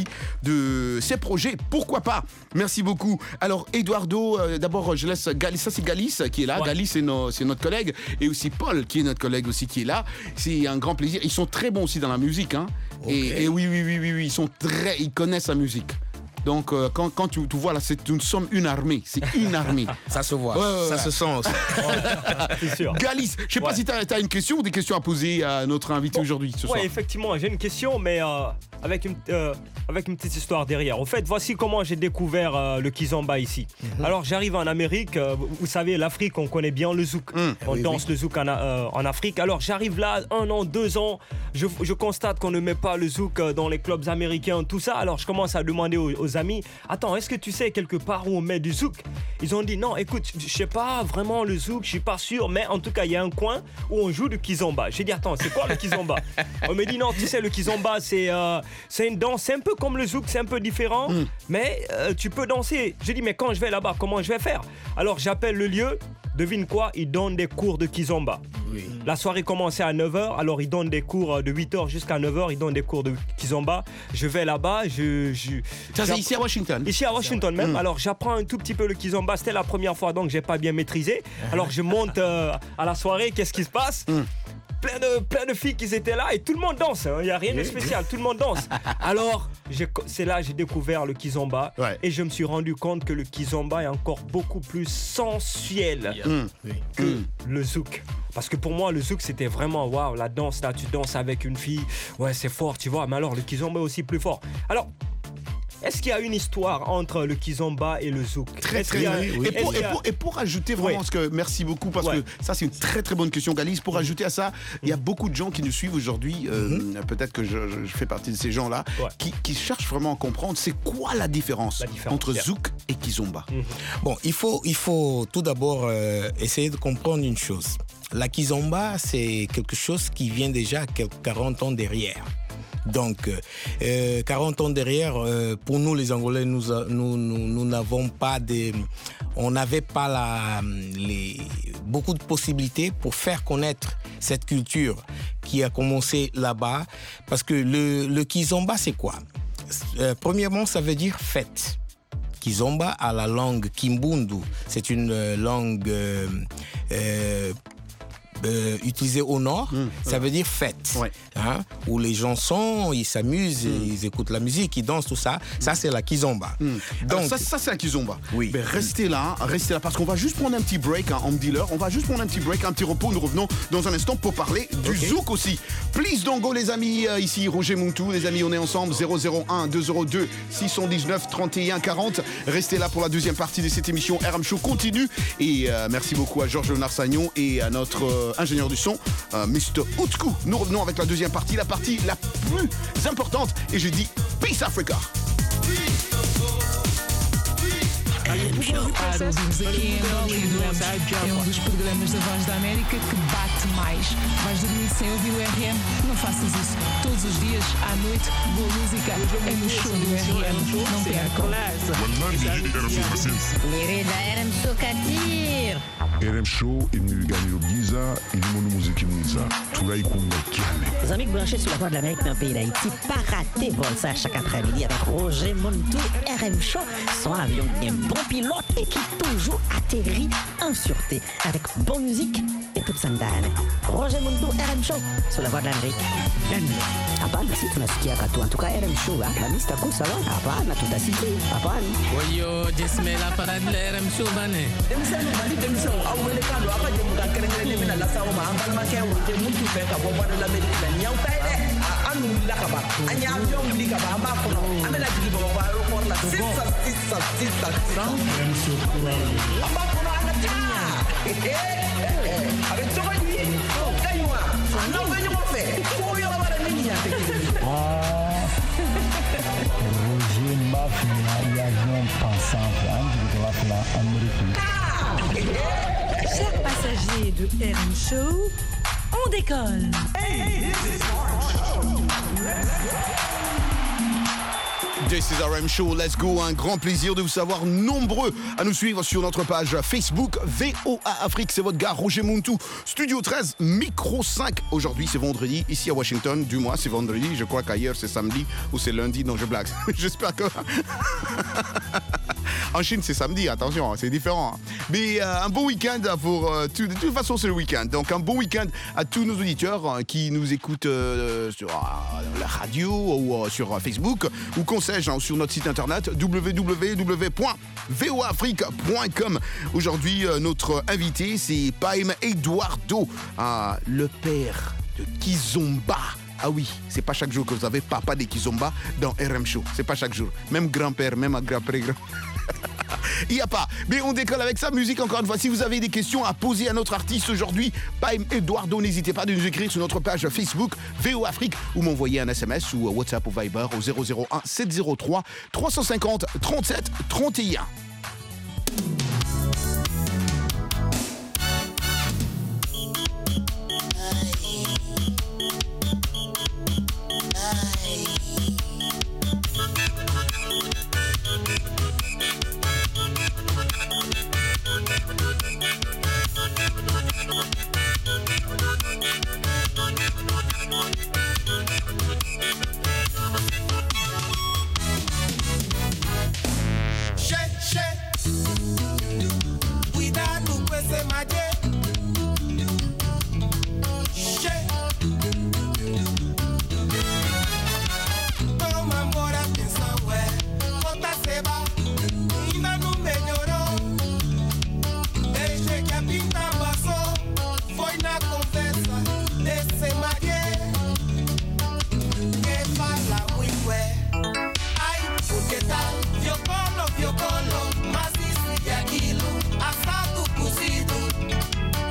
de ses projets. Pourquoi pas? Merci beaucoup. Alors Eduardo, euh, d'abord je laisse Galis, ça c'est Galis qui est là. Ouais. Galis c'est, no, c'est notre collègue et aussi Paul qui est notre collègue aussi qui est là. C'est un grand plaisir. Ils sont très bons aussi dans la musique. Hein. Okay. Et, et oui, oui, oui, oui, oui, ils sont très, ils connaissent la musique. Donc, euh, quand, quand tu, tu vois là, c'est, nous sommes une armée. C'est une armée. Ça se voit, ouais, ouais, ça ouais. se sent aussi. C'est sûr. Galis, je ne sais ouais. pas si tu as une question ou des questions à poser à notre invité bon, aujourd'hui ce soir. Oui, effectivement, j'ai une question, mais euh, avec, une, euh, avec une petite histoire derrière. En fait, voici comment j'ai découvert euh, le kizomba ici. Mm-hmm. Alors, j'arrive en Amérique. Euh, vous savez, l'Afrique, on connaît bien le zouk. Mm. On oui, danse oui. le zouk en, euh, en Afrique. Alors, j'arrive là, un an, deux ans. Je, je constate qu'on ne met pas le zouk dans les clubs américains, tout ça. Alors, je commence à demander aux, aux amis, attends, est-ce que tu sais quelque part où on met du zouk? Ils ont dit non, écoute, je sais pas vraiment le zouk, je suis pas sûr, mais en tout cas, il y a un coin où on joue du kizomba. J'ai dit, attends, c'est quoi le kizomba? On me dit non, tu sais, le kizomba, c'est, euh, c'est une danse, c'est un peu comme le zouk, c'est un peu différent, mm. mais euh, tu peux danser. J'ai dit, mais quand je vais là-bas, comment je vais faire? Alors, j'appelle le lieu. Devine quoi? Ils donnent des cours de kizomba. Oui. La soirée commençait à neuf heures, alors ils donnent des cours de huit heures jusqu'à neuf heures, ils donnent des cours de kizomba. Je vais là-bas, je... je Ça c'est ici à Washington? Ici à Washington même, mmh. alors j'apprends un tout petit peu le kizomba, c'était la première fois donc j'ai pas bien maîtrisé. Alors je monte euh, à la soirée, qu'est-ce qui se passe? mmh. Plein de, plein de filles qui étaient là et tout le monde danse, il hein. n'y a rien de spécial, tout le monde danse. Alors, j'ai, c'est là que j'ai découvert le kizomba ouais. et je me suis rendu compte que le kizomba est encore beaucoup plus sensuel yeah. mmh. que mmh. le zouk. Parce que pour moi, le zouk, c'était vraiment, waouh, la danse, là, tu danses avec une fille, ouais, c'est fort, tu vois, mais alors le kizomba est aussi plus fort. Alors, est-ce qu'il y a une histoire entre le kizomba et le zouk? Très très bien. Oui. Et, pour, et, pour, et pour ajouter vraiment, oui. ce que, merci beaucoup parce ouais. que ça c'est une très très bonne question Galis. Pour ajouter à ça, il y a beaucoup de gens qui nous suivent aujourd'hui, euh, mm-hmm. peut-être que je, je fais partie de ces gens-là, ouais. qui, qui cherchent vraiment à comprendre c'est quoi la différence, la différence entre yeah. zouk et kizomba. Mm-hmm. Bon, il faut, il faut tout d'abord euh, essayer de comprendre une chose. La kizomba, c'est quelque chose qui vient déjà quelques quarante ans derrière. Donc, euh, quarante ans derrière, euh, pour nous les Angolais, nous, nous, nous, nous n'avons pas de, on n'avait pas la, les, beaucoup de possibilités pour faire connaître cette culture qui a commencé là-bas. Parce que le, le kizomba, c'est quoi? euh, Premièrement, ça veut dire fête. Kizomba à la langue kimbundu, c'est une langue euh, euh, Euh, utilisé au nord, mmh, ça ouais. veut dire fête, ouais. hein, où les gens sont, ils s'amusent, mmh. ils écoutent la musique, ils dansent, tout ça. Mmh. Ça, c'est la kizomba. Mmh. Donc, alors ça, ça, c'est la kizomba. Oui. Mais restez là, restez là, parce qu'on va juste prendre un petit break, hein, on me dit l'heure. On va juste prendre un petit break, un petit repos. Nous revenons dans un instant pour parler du okay. zouk aussi. Please don't go, les amis. Euh, ici, Roger Muntu, les amis, on est ensemble. zéro zéro un deux zéro deux six cent dix-neuf trente et un quarante. Restez là pour la deuxième partie de cette émission. R M Show continue. Et euh, merci beaucoup à Georges Léonard Sagnon et à notre euh, ingénieur du son, euh, mister Outkou. Nous revenons avec la deuxième partie, la partie la plus importante. Et je dis Peace Africa. Para ouvirmos aqui em Angola e adoramos. É um dos programas da Voz da América que bate mais. Vais dormir sem ouvir o R M? Não faças isso. Todos os dias, à noite, boa música é no show do R M. Não percam. Lirida R M Show Katir. R M Show est venu gagner le Giza et le monde musique Giza. Tout là, il compte calme. Les amis branchés sur la Voix de l'Amérique dans le pays d'Haïti, pas rater vol ça chaque après-midi avec Roger Muntu, R M Show. Son avion, un bon pilote. pilote et qui toujours atterrit en sûreté avec bonne musique et toute sandane. Roger Mundo, R M Show, sur la voie de l'Amérique. Hapana, si tunasikia katu. En tout cas, R M Show, la mista kusa lo. Hapana, tutasikia. Hapana. Oyo, jesmela para de R M Show bane. Demisano mali demisano awele kando apa je muka kerengere de mina la sawo ma ambal ma ke wote muntu fe ka bo de l'Amérique la nyau tay de anu la ka ba anya avion li ka ba amba ko no amela digi bo ba aéroport la six six six six amba ko no ana tinya avec toi ni kaywa no venyo mo fe ko yo ba la niña te ah Roger Mafia y avion pensant de la Amérique. Chers passagers de R M Show, on décolle. This is R M Show, let's go. Un grand plaisir de vous savoir nombreux à nous suivre sur notre page Facebook V O A Afrique. C'est votre gars Roger Muntu, Studio treize, Micro cinq. Aujourd'hui c'est vendredi, ici à Washington, du mois c'est vendredi. Je crois qu'ailleurs c'est samedi ou c'est lundi, non je blague. J'espère que... En Chine, c'est samedi, attention, c'est différent. Mais euh, un bon week-end pour... Euh, tout, de toute façon, c'est le week-end. Donc, un bon week-end à tous nos auditeurs euh, qui nous écoutent euh, sur euh, la radio ou euh, sur Facebook ou qu'on sais-je, hein, sur notre site internet w w w point v o afrique point com. Aujourd'hui, euh, notre invité, c'est Paim Eduardo, euh, le père de Kizomba. Ah oui, c'est pas chaque jour que vous avez papa de Kizomba dans R M Show. C'est pas chaque jour. Même grand-père, même grand-père. Il n'y a pas. Mais on décolle avec sa musique encore une fois. Si vous avez des questions à poser à notre artiste aujourd'hui, Paim Eduardo, n'hésitez pas de nous écrire sur notre page Facebook V O Afrique ou m'envoyer un S M S ou WhatsApp ou Viber au zéro zéro un sept zéro trois trois cent cinquante trente-sept trente et un. Viocolo, macizo y aquilo, asado cozido.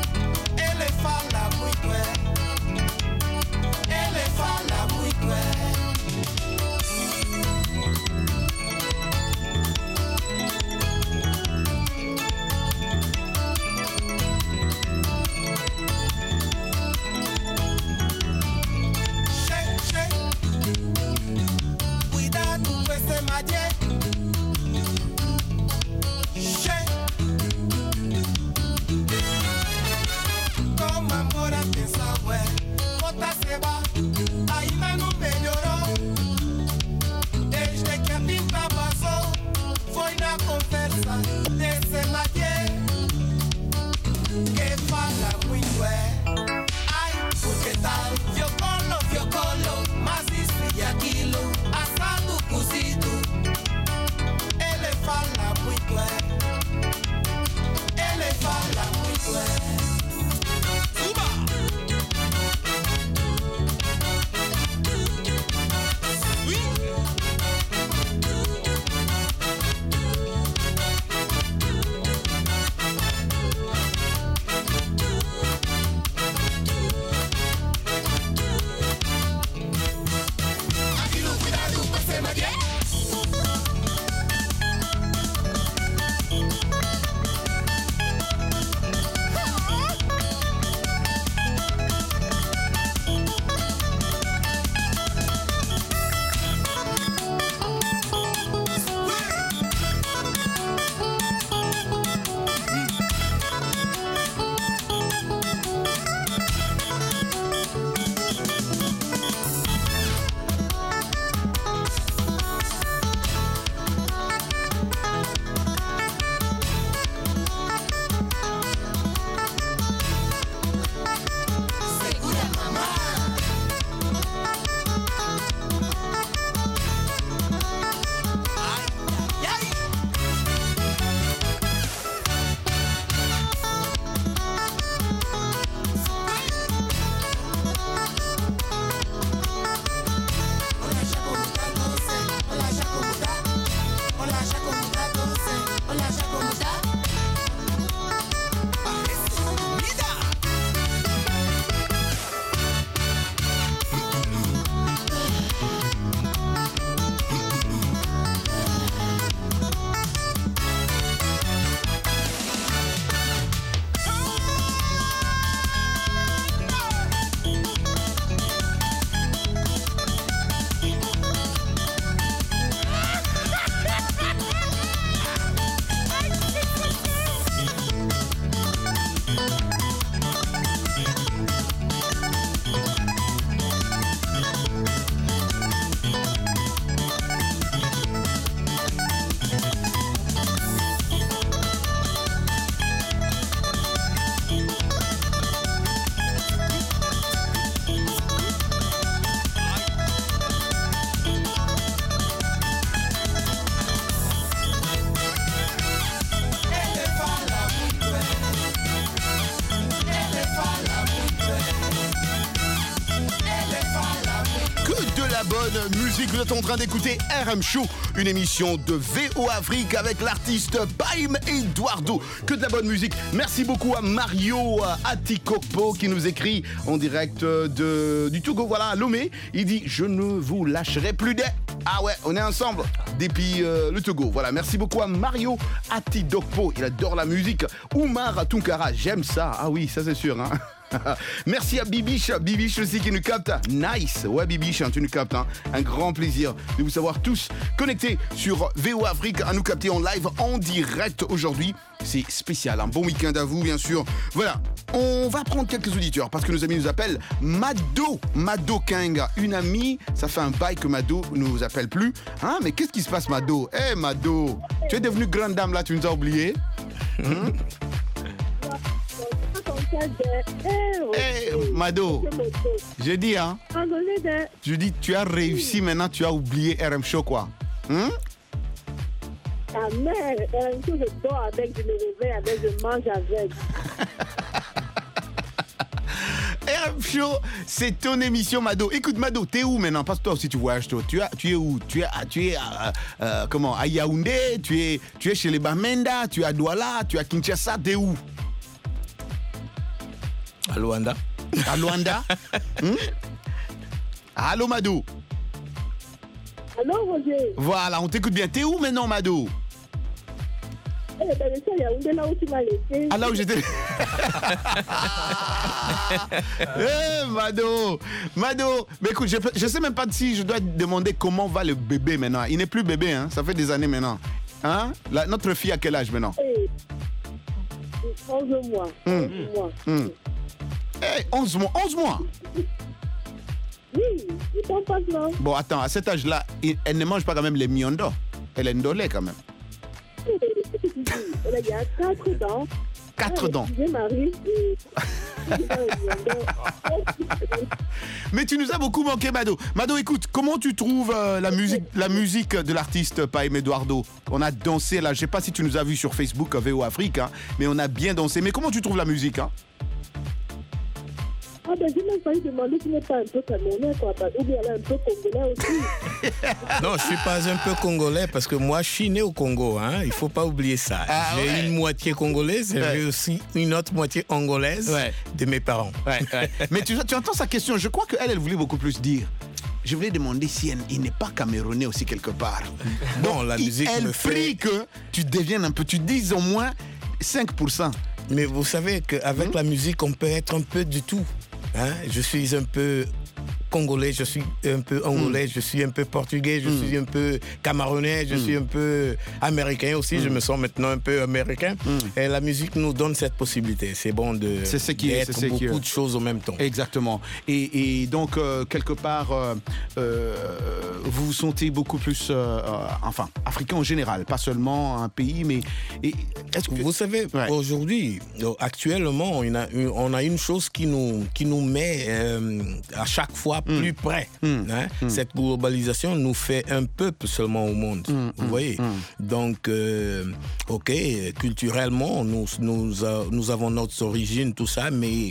bonne musique. Vous êtes en train d'écouter R M Show, une émission de V O Afrique avec l'artiste Baïm Eduardo. Que de la bonne musique. Merci beaucoup à Mario Atikopo qui nous écrit en direct de, du Togo. Voilà, Lomé. Il dit « Je ne vous lâcherai plus des... » Ah ouais, on est ensemble depuis euh, le Togo. Voilà, merci beaucoup à Mario Atidokpo. Il adore la musique. Oumar Tunkara, j'aime ça. Ah oui, ça c'est sûr. Hein. Merci à Bibiche, Bibiche aussi qui nous capte. Nice, ouais Bibiche, tu nous captes. Hein. Un grand plaisir de vous savoir tous connectés sur V O Afrique à nous capter en live, en direct aujourd'hui. C'est spécial, un bon week-end à vous bien sûr. Voilà, on va prendre quelques auditeurs parce que nos amis nous appellent Mado, Mado King, une amie. Ça fait un bail que Mado ne nous appelle plus. Hein, mais qu'est-ce qui se passe Mado? Eh hey, Mado, tu es devenue grande dame là, tu nous as oublié. Hein? Hey, Mado, je dis, hein, je dis, tu as réussi, maintenant tu as oublié R M Show, quoi. Hein? Ta mère, R M Show, je dors avec, je me réveille avec, je mange avec. R M Show, c'est ton émission, Mado. Écoute, Mado, t'es où maintenant? Parce que toi aussi, tu voyages, toi. Tu, as, tu es où? Tu es, tu es à, euh, comment, à Yaoundé, tu es, tu es chez les Bamenda, tu es à Douala, tu es à Kinshasa, t'es où? À Luanda. À Luanda. hmm? Allô, Mado. Allô, Roger. Voilà, on t'écoute bien. T'es où maintenant, Mado? Eh ben, je suis à Yaoundé, là où tu m'as laissé. Ah, là où j'étais. Eh, Mado. Mado. Mais écoute, je ne sais même pas si je dois te demander comment va le bébé maintenant. Il n'est plus bébé, hein. Ça fait des années maintenant. Hein? La, notre fille a quel âge maintenant? Eh, onze mois. Mmh. onze mois. Mmh. Hey, onze mois, onze mois. Oui, il t'en passe là. Bon, attends, à cet âge-là, elle ne mange pas quand même les miondo. Elle est ndolé quand même. Elle a quatre dents. Quatre dents. J'ai marié. Mais tu nous as beaucoup manqué, Mado. Mado, écoute, comment tu trouves euh, la musique, la musique de l'artiste Baïm Eduardo? On a dansé là, je sais pas si tu nous as vu sur Facebook V O Afrique, hein, mais on a bien dansé. Mais comment tu trouves la musique, hein? Ah ben j'ai même failli demander si n'est pas un peu camerounais quoi, ou bien elle est un peu congolais aussi. Non, je suis pas un peu congolais parce que moi je suis né au Congo, hein. Il faut pas oublier ça. Ah, j'ai ouais. une moitié congolaise et ouais. j'ai aussi une autre moitié angolaise ouais. de mes parents. Ouais, ouais. Mais tu, tu entends sa question, je crois qu'elle, elle voulait beaucoup plus dire. Je voulais demander si elle, il n'est pas camerounais aussi quelque part. Bon, la musique elle me fait... prie que tu deviennes un peu, tu dises au moins cinq pour cent. Mais vous savez qu'avec mmh. la musique, on peut être un peu du tout. Hein? Je suis un peu congolais, je suis un peu angolais, mmh. je suis un peu portugais, je mmh. suis un peu camerounais, je mmh. suis un peu américain aussi, mmh. je me sens maintenant un peu américain. Mmh. Et la musique nous donne cette possibilité. C'est bon de c'est ce qui d'être est, beaucoup qui de choses en même temps. Exactement. Et, et donc, euh, quelque part, euh, euh, vous vous sentez beaucoup plus, euh, enfin, africain en général, pas seulement un pays, mais... Et, est-ce que... Vous savez, ouais. aujourd'hui, actuellement, on a, on a une chose qui nous, qui nous met euh, à chaque fois plus mmh. près. Mmh. Hein? Mmh. Cette globalisation nous fait un peuple seulement au monde. Mmh. Vous voyez. Mmh. Donc, euh, ok, culturellement, nous, nous, euh, nous avons notre origine, tout ça, mais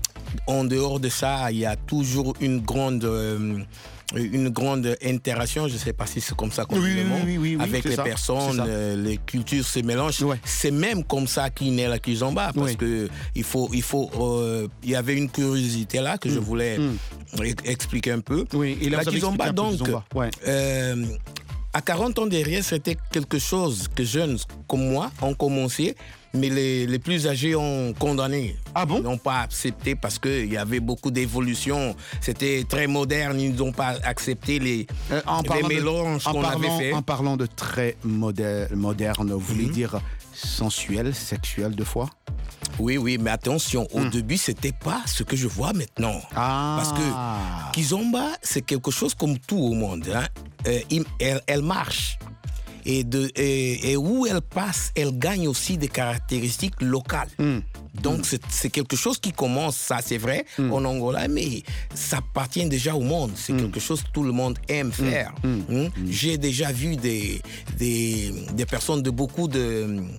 en dehors de ça, il y a toujours une grande... Euh, une grande interaction, je ne sais pas si c'est comme ça qu'on oui, dit le mot, oui, oui, oui, avec les ça, personnes, euh, les cultures se mélangent. Ouais. C'est même comme ça qu'il naît la Kizomba, parce oui. que il faut, il faut, euh, il y avait une curiosité là que mm. je voulais mm. expliquer un peu. Oui, et là, la Kizomba, donc, Kizomba. Ouais. Euh, à quarante ans derrière, c'était quelque chose que jeunes comme moi ont commencé, mais les, les plus âgés ont condamné. Ah bon? Ils n'ont pas accepté parce qu'il y avait beaucoup d'évolution. C'était très moderne, ils n'ont pas accepté les, euh, les mélanges qu'on avait fait. En parlant de très moderne, moderne vous voulez mm-hmm. dire sensuel, sexuel de fois? Oui, oui, mais attention, au mmh. début, c'était pas ce que je vois maintenant. Ah. Parce que Kizomba, c'est quelque chose comme tout au monde. Hein. Euh, elle, elle marche. Et, de, et, et où elle passe, elle gagne aussi des caractéristiques locales. Mmh. Donc, mmh. c'est, c'est quelque chose qui commence, ça c'est vrai, mmh. en Angola, mais ça appartient déjà au monde. C'est mmh. quelque chose que tout le monde aime faire. Mmh. Mmh. Mmh. J'ai déjà vu des, des, des personnes de beaucoup de...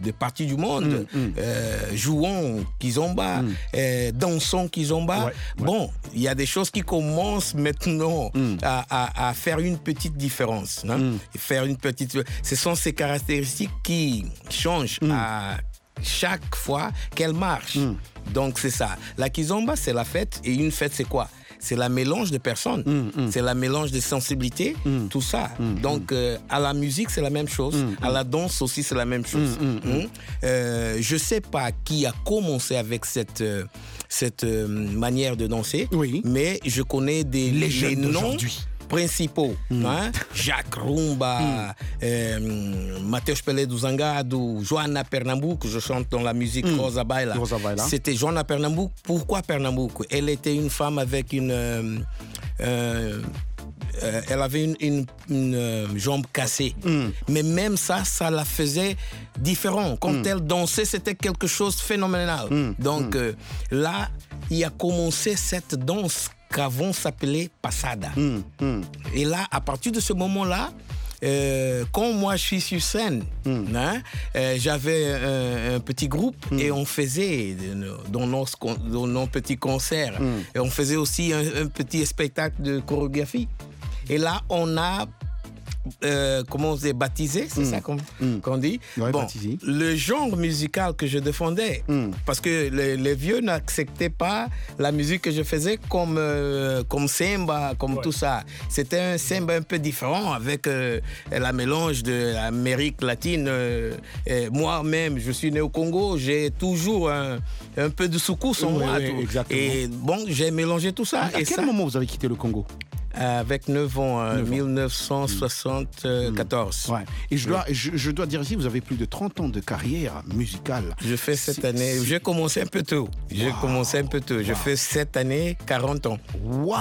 de parties du monde, mm, mm. Euh, jouons kizomba, mm. euh, dansons kizomba. Ouais, ouais. Bon, il y a des choses qui commencent maintenant mm. à, à, à faire une petite différence. Hein? Mm. Faire une petite... Ce sont ces caractéristiques qui changent mm. à chaque fois qu'elle marche. Mm. Donc c'est ça. La kizomba, c'est la fête. Et une fête, c'est quoi? C'est la mélange de personnes, mm, mm. c'est la mélange de sensibilités, mm. tout ça. Mm, Donc, euh, à la musique, c'est la même chose. Mm, à la danse aussi, c'est la même chose. Mm, mm, mm. Euh, je ne sais pas qui a commencé avec cette, euh, cette euh, manière de danser, oui. mais je connais des les, les noms principaux. Mm. Hein? Jacques Rumba, mm. euh, Mateus Pelé do Zangado, Joana Pernambuco, je chante dans la musique mm. Rosa Baila. Rosa Baila. C'était Joana Pernambuco. Pourquoi Pernambuco? Elle était une femme avec une... Euh, euh, euh, elle avait une, une, une euh, jambe cassée. Mm. Mais même ça, ça la faisait différent. Quand mm. elle dansait, c'était quelque chose de phénoménal. Mm. Donc mm. Euh, là, il a commencé cette danse qu'avant s'appelait Passada. Mm, mm. Et là, à partir de ce moment-là, euh, quand moi je suis sur scène, mm. hein, euh, j'avais un, un petit groupe mm. et on faisait dans nos, dans nos petits concerts, mm. et on faisait aussi un, un petit spectacle de chorégraphie. Et là, on a Euh, comment on dit, baptisé, c'est mm. ça qu'on, mm. qu'on dit. Ouais, bon, baptisé. Le genre musical que je défendais, mm. parce que les, les vieux n'acceptaient pas la musique que je faisais comme, euh, comme samba, comme ouais. tout ça. C'était un samba un peu différent avec euh, la mélange de l'Amérique latine. Euh, moi-même, je suis né au Congo, j'ai toujours un, un peu de soukous en oui, moi. Oui, et bon, j'ai mélangé tout ça. À, à et quel ça, moment vous avez quitté le Congo? Avec neuf ans, en dix-neuf cent soixante-quatorze. Mmh. Ouais. Et je dois, je, je dois dire ici, vous avez plus de trente ans de carrière musicale. Je fais cette c'est, année, c'est... j'ai commencé un peu tôt. J'ai wow. commencé un peu tôt. Wow. Je fais cette année quarante ans. Waouh.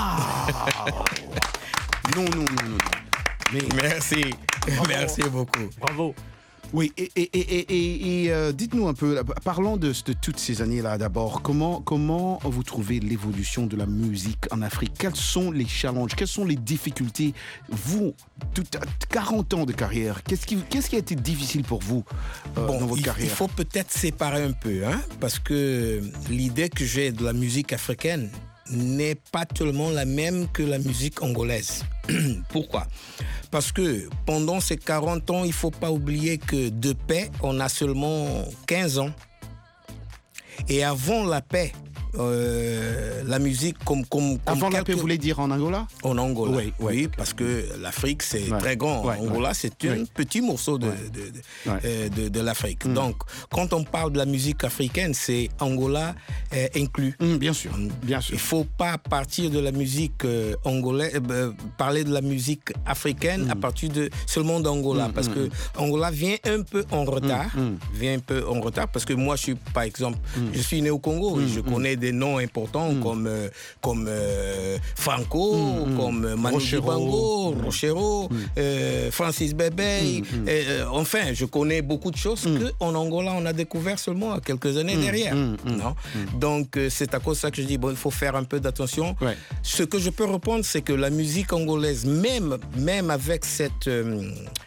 Non, non, non, non. Mais... Merci. Bravo. Merci beaucoup. Bravo. Oui, et, et, et, et, et euh, dites-nous un peu, parlons de, de toutes ces années-là d'abord. Comment, comment vous trouvez l'évolution de la musique en Afrique? Quels sont les challenges? Quelles sont les difficultés? Vous, tout, quarante ans de carrière, qu'est-ce qui, qu'est-ce qui a été difficile pour vous euh, bon, dans votre il, carrière? Il faut peut-être séparer un peu, hein, parce que l'idée que j'ai de la musique africaine n'est pas tellement la même que la musique angolaise. Pourquoi? Parce que pendant ces quarante ans, il ne faut pas oublier que de paix, on a seulement quinze ans. Et avant la paix, euh, la musique comme... comme, comme avant quelques... la paix, vous voulez dire en Angola? En Angola, oui, oui, oui, parce que l'Afrique, c'est ouais. très grand. Ouais, Angola, ouais. c'est un ouais. petit morceau de, ouais. de, de, ouais. euh, de, de l'Afrique. Mm. Donc, quand on parle de la musique africaine, c'est Angola euh, inclus. Mm, bien sûr, bien sûr. Il ne faut pas partir de la musique euh, angolaise, euh, parler de la musique africaine mm. à partir de seulement d'Angola, mm, parce mm, que Angola vient un peu en retard, mm, vient un peu en retard, parce que moi, je suis, par exemple, mm. je suis né au Congo, mm, et je mm. connais des noms importants mm. comme, euh, comme euh, Franco, mm. comme Manu Dibango, mm. Rochero, mm. euh, Francis Bébé. Mm. Euh, enfin, je connais beaucoup de choses mm. qu'en Angola, on a découvert seulement quelques années mm. derrière. Mm. Non? Mm. Donc, euh, c'est à cause de ça que je dis, bon, il faut faire un peu d'attention. Ouais. Ce que je peux répondre, c'est que la musique angolaise, même, même avec cette, euh,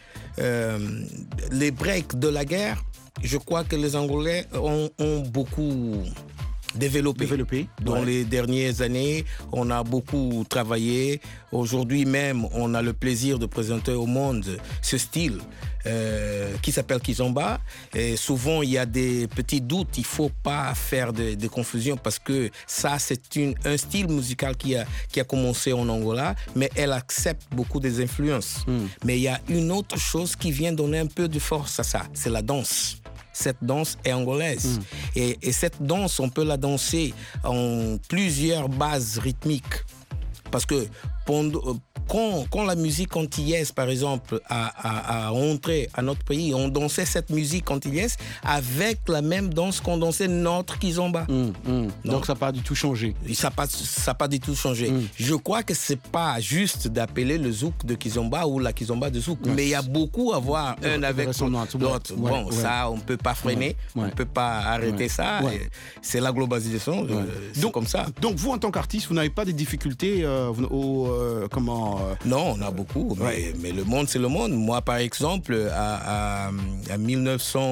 euh, les breaks de la guerre, je crois que les Angolais ont, ont beaucoup... Développé. Développé. Dans ouais. les dernières années, on a beaucoup travaillé. Aujourd'hui même, on a le plaisir de présenter au monde ce style euh, qui s'appelle Kizomba. Et souvent, il y a des petits doutes. Il ne faut pas faire de, de confusion parce que ça, c'est une, un style musical qui a, qui a commencé en Angola, mais elle accepte beaucoup des influences. Mm. Mais il y a une autre chose qui vient donner un peu de force à ça, c'est la danse. Cette danse est angolaise. Mm. Et, et cette danse, on peut la danser en plusieurs bases rythmiques. Parce que pendant, quand, quand la musique antillaise, par exemple, a, a, a entré à notre pays, on dansait cette musique antillaise avec la même danse qu'on dansait notre kizomba. Mm, mm. Donc ça n'a pas du tout changé. Ça n'a pas, pas du tout changé. Mm. Je crois que ce n'est pas juste d'appeler le zouk de kizomba ou la kizomba de zouk, yes. mais il y a beaucoup à voir un ouais, avec l'autre. Ouais, bon, ouais. ça, on ne peut pas freiner, ouais. on ne peut pas arrêter ouais. ça. Ouais. C'est la globalisation, ouais. euh, c'est donc, comme ça. Donc vous, en tant qu'artiste, vous n'avez pas de difficultés euh, au, euh, comment euh... Non, on a beaucoup, mais, ouais. mais le monde, c'est le monde. Moi, par exemple, à, à, à mille neuf cent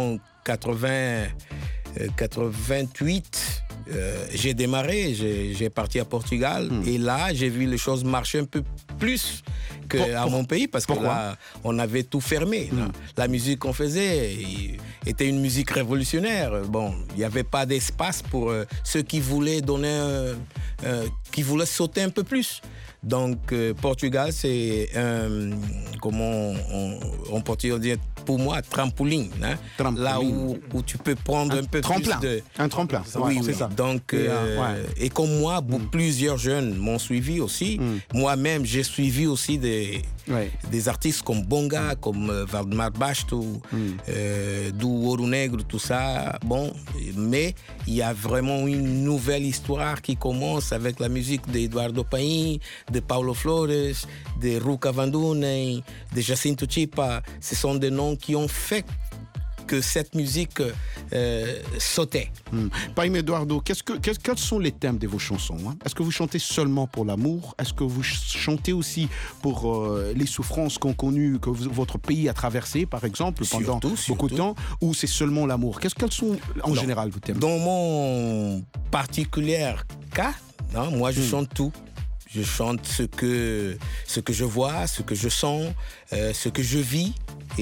quatre-vingts, euh, quatre-vingt-huit, euh, j'ai démarré, j'ai, j'ai parti à Portugal. Mm. Et là, j'ai vu les choses marcher un peu plus qu'à mon pays, parce que Pourquoi? là, on avait tout fermé. Mm. La musique qu'on faisait était une musique révolutionnaire. Bon, il n'y avait pas d'espace pour euh, ceux qui voulaient donner, euh, euh, qui voulaient sauter un peu plus. Donc, euh, Portugal, c'est un, comment on, on peut dire, pour moi, trampoline. Hein? Trampoline. Là où, où tu peux prendre un, un peu tremplin. plus de... Un tremplin, oui, ouais, oui. c'est ça. Donc, et, euh, ouais. et comme moi, mm. plusieurs jeunes m'ont suivi aussi. Mm. Moi-même, j'ai suivi aussi des, ouais. des artistes comme Bonga, comme euh, Valdemar Basto, mm. euh, do Ouro Negro, tout ça. Bon, mais il y a vraiment une nouvelle histoire qui commence avec la musique d'Eduardo Paim, de Paulo Flores, de Ruka Vandunen, de Jacinto Chipa. Ce sont des noms qui ont fait que cette musique euh, sautait. Hmm. Paim Eduardo, qu'est-ce que, qu'est-ce, quels sont les thèmes de vos chansons, hein? Est-ce que vous chantez seulement pour l'amour? Est-ce que vous chantez aussi pour euh, les souffrances qu'ont connues, que vous, votre pays a traversées, par exemple, pendant surtout, beaucoup surtout. de temps? Ou c'est seulement l'amour? Qu'est-ce, quels sont en non. général vos thèmes? Dans mon particulier cas, non, moi je hmm. chante tout. Je chante ce que, ce que je vois, ce que je sens, euh, ce que je vis.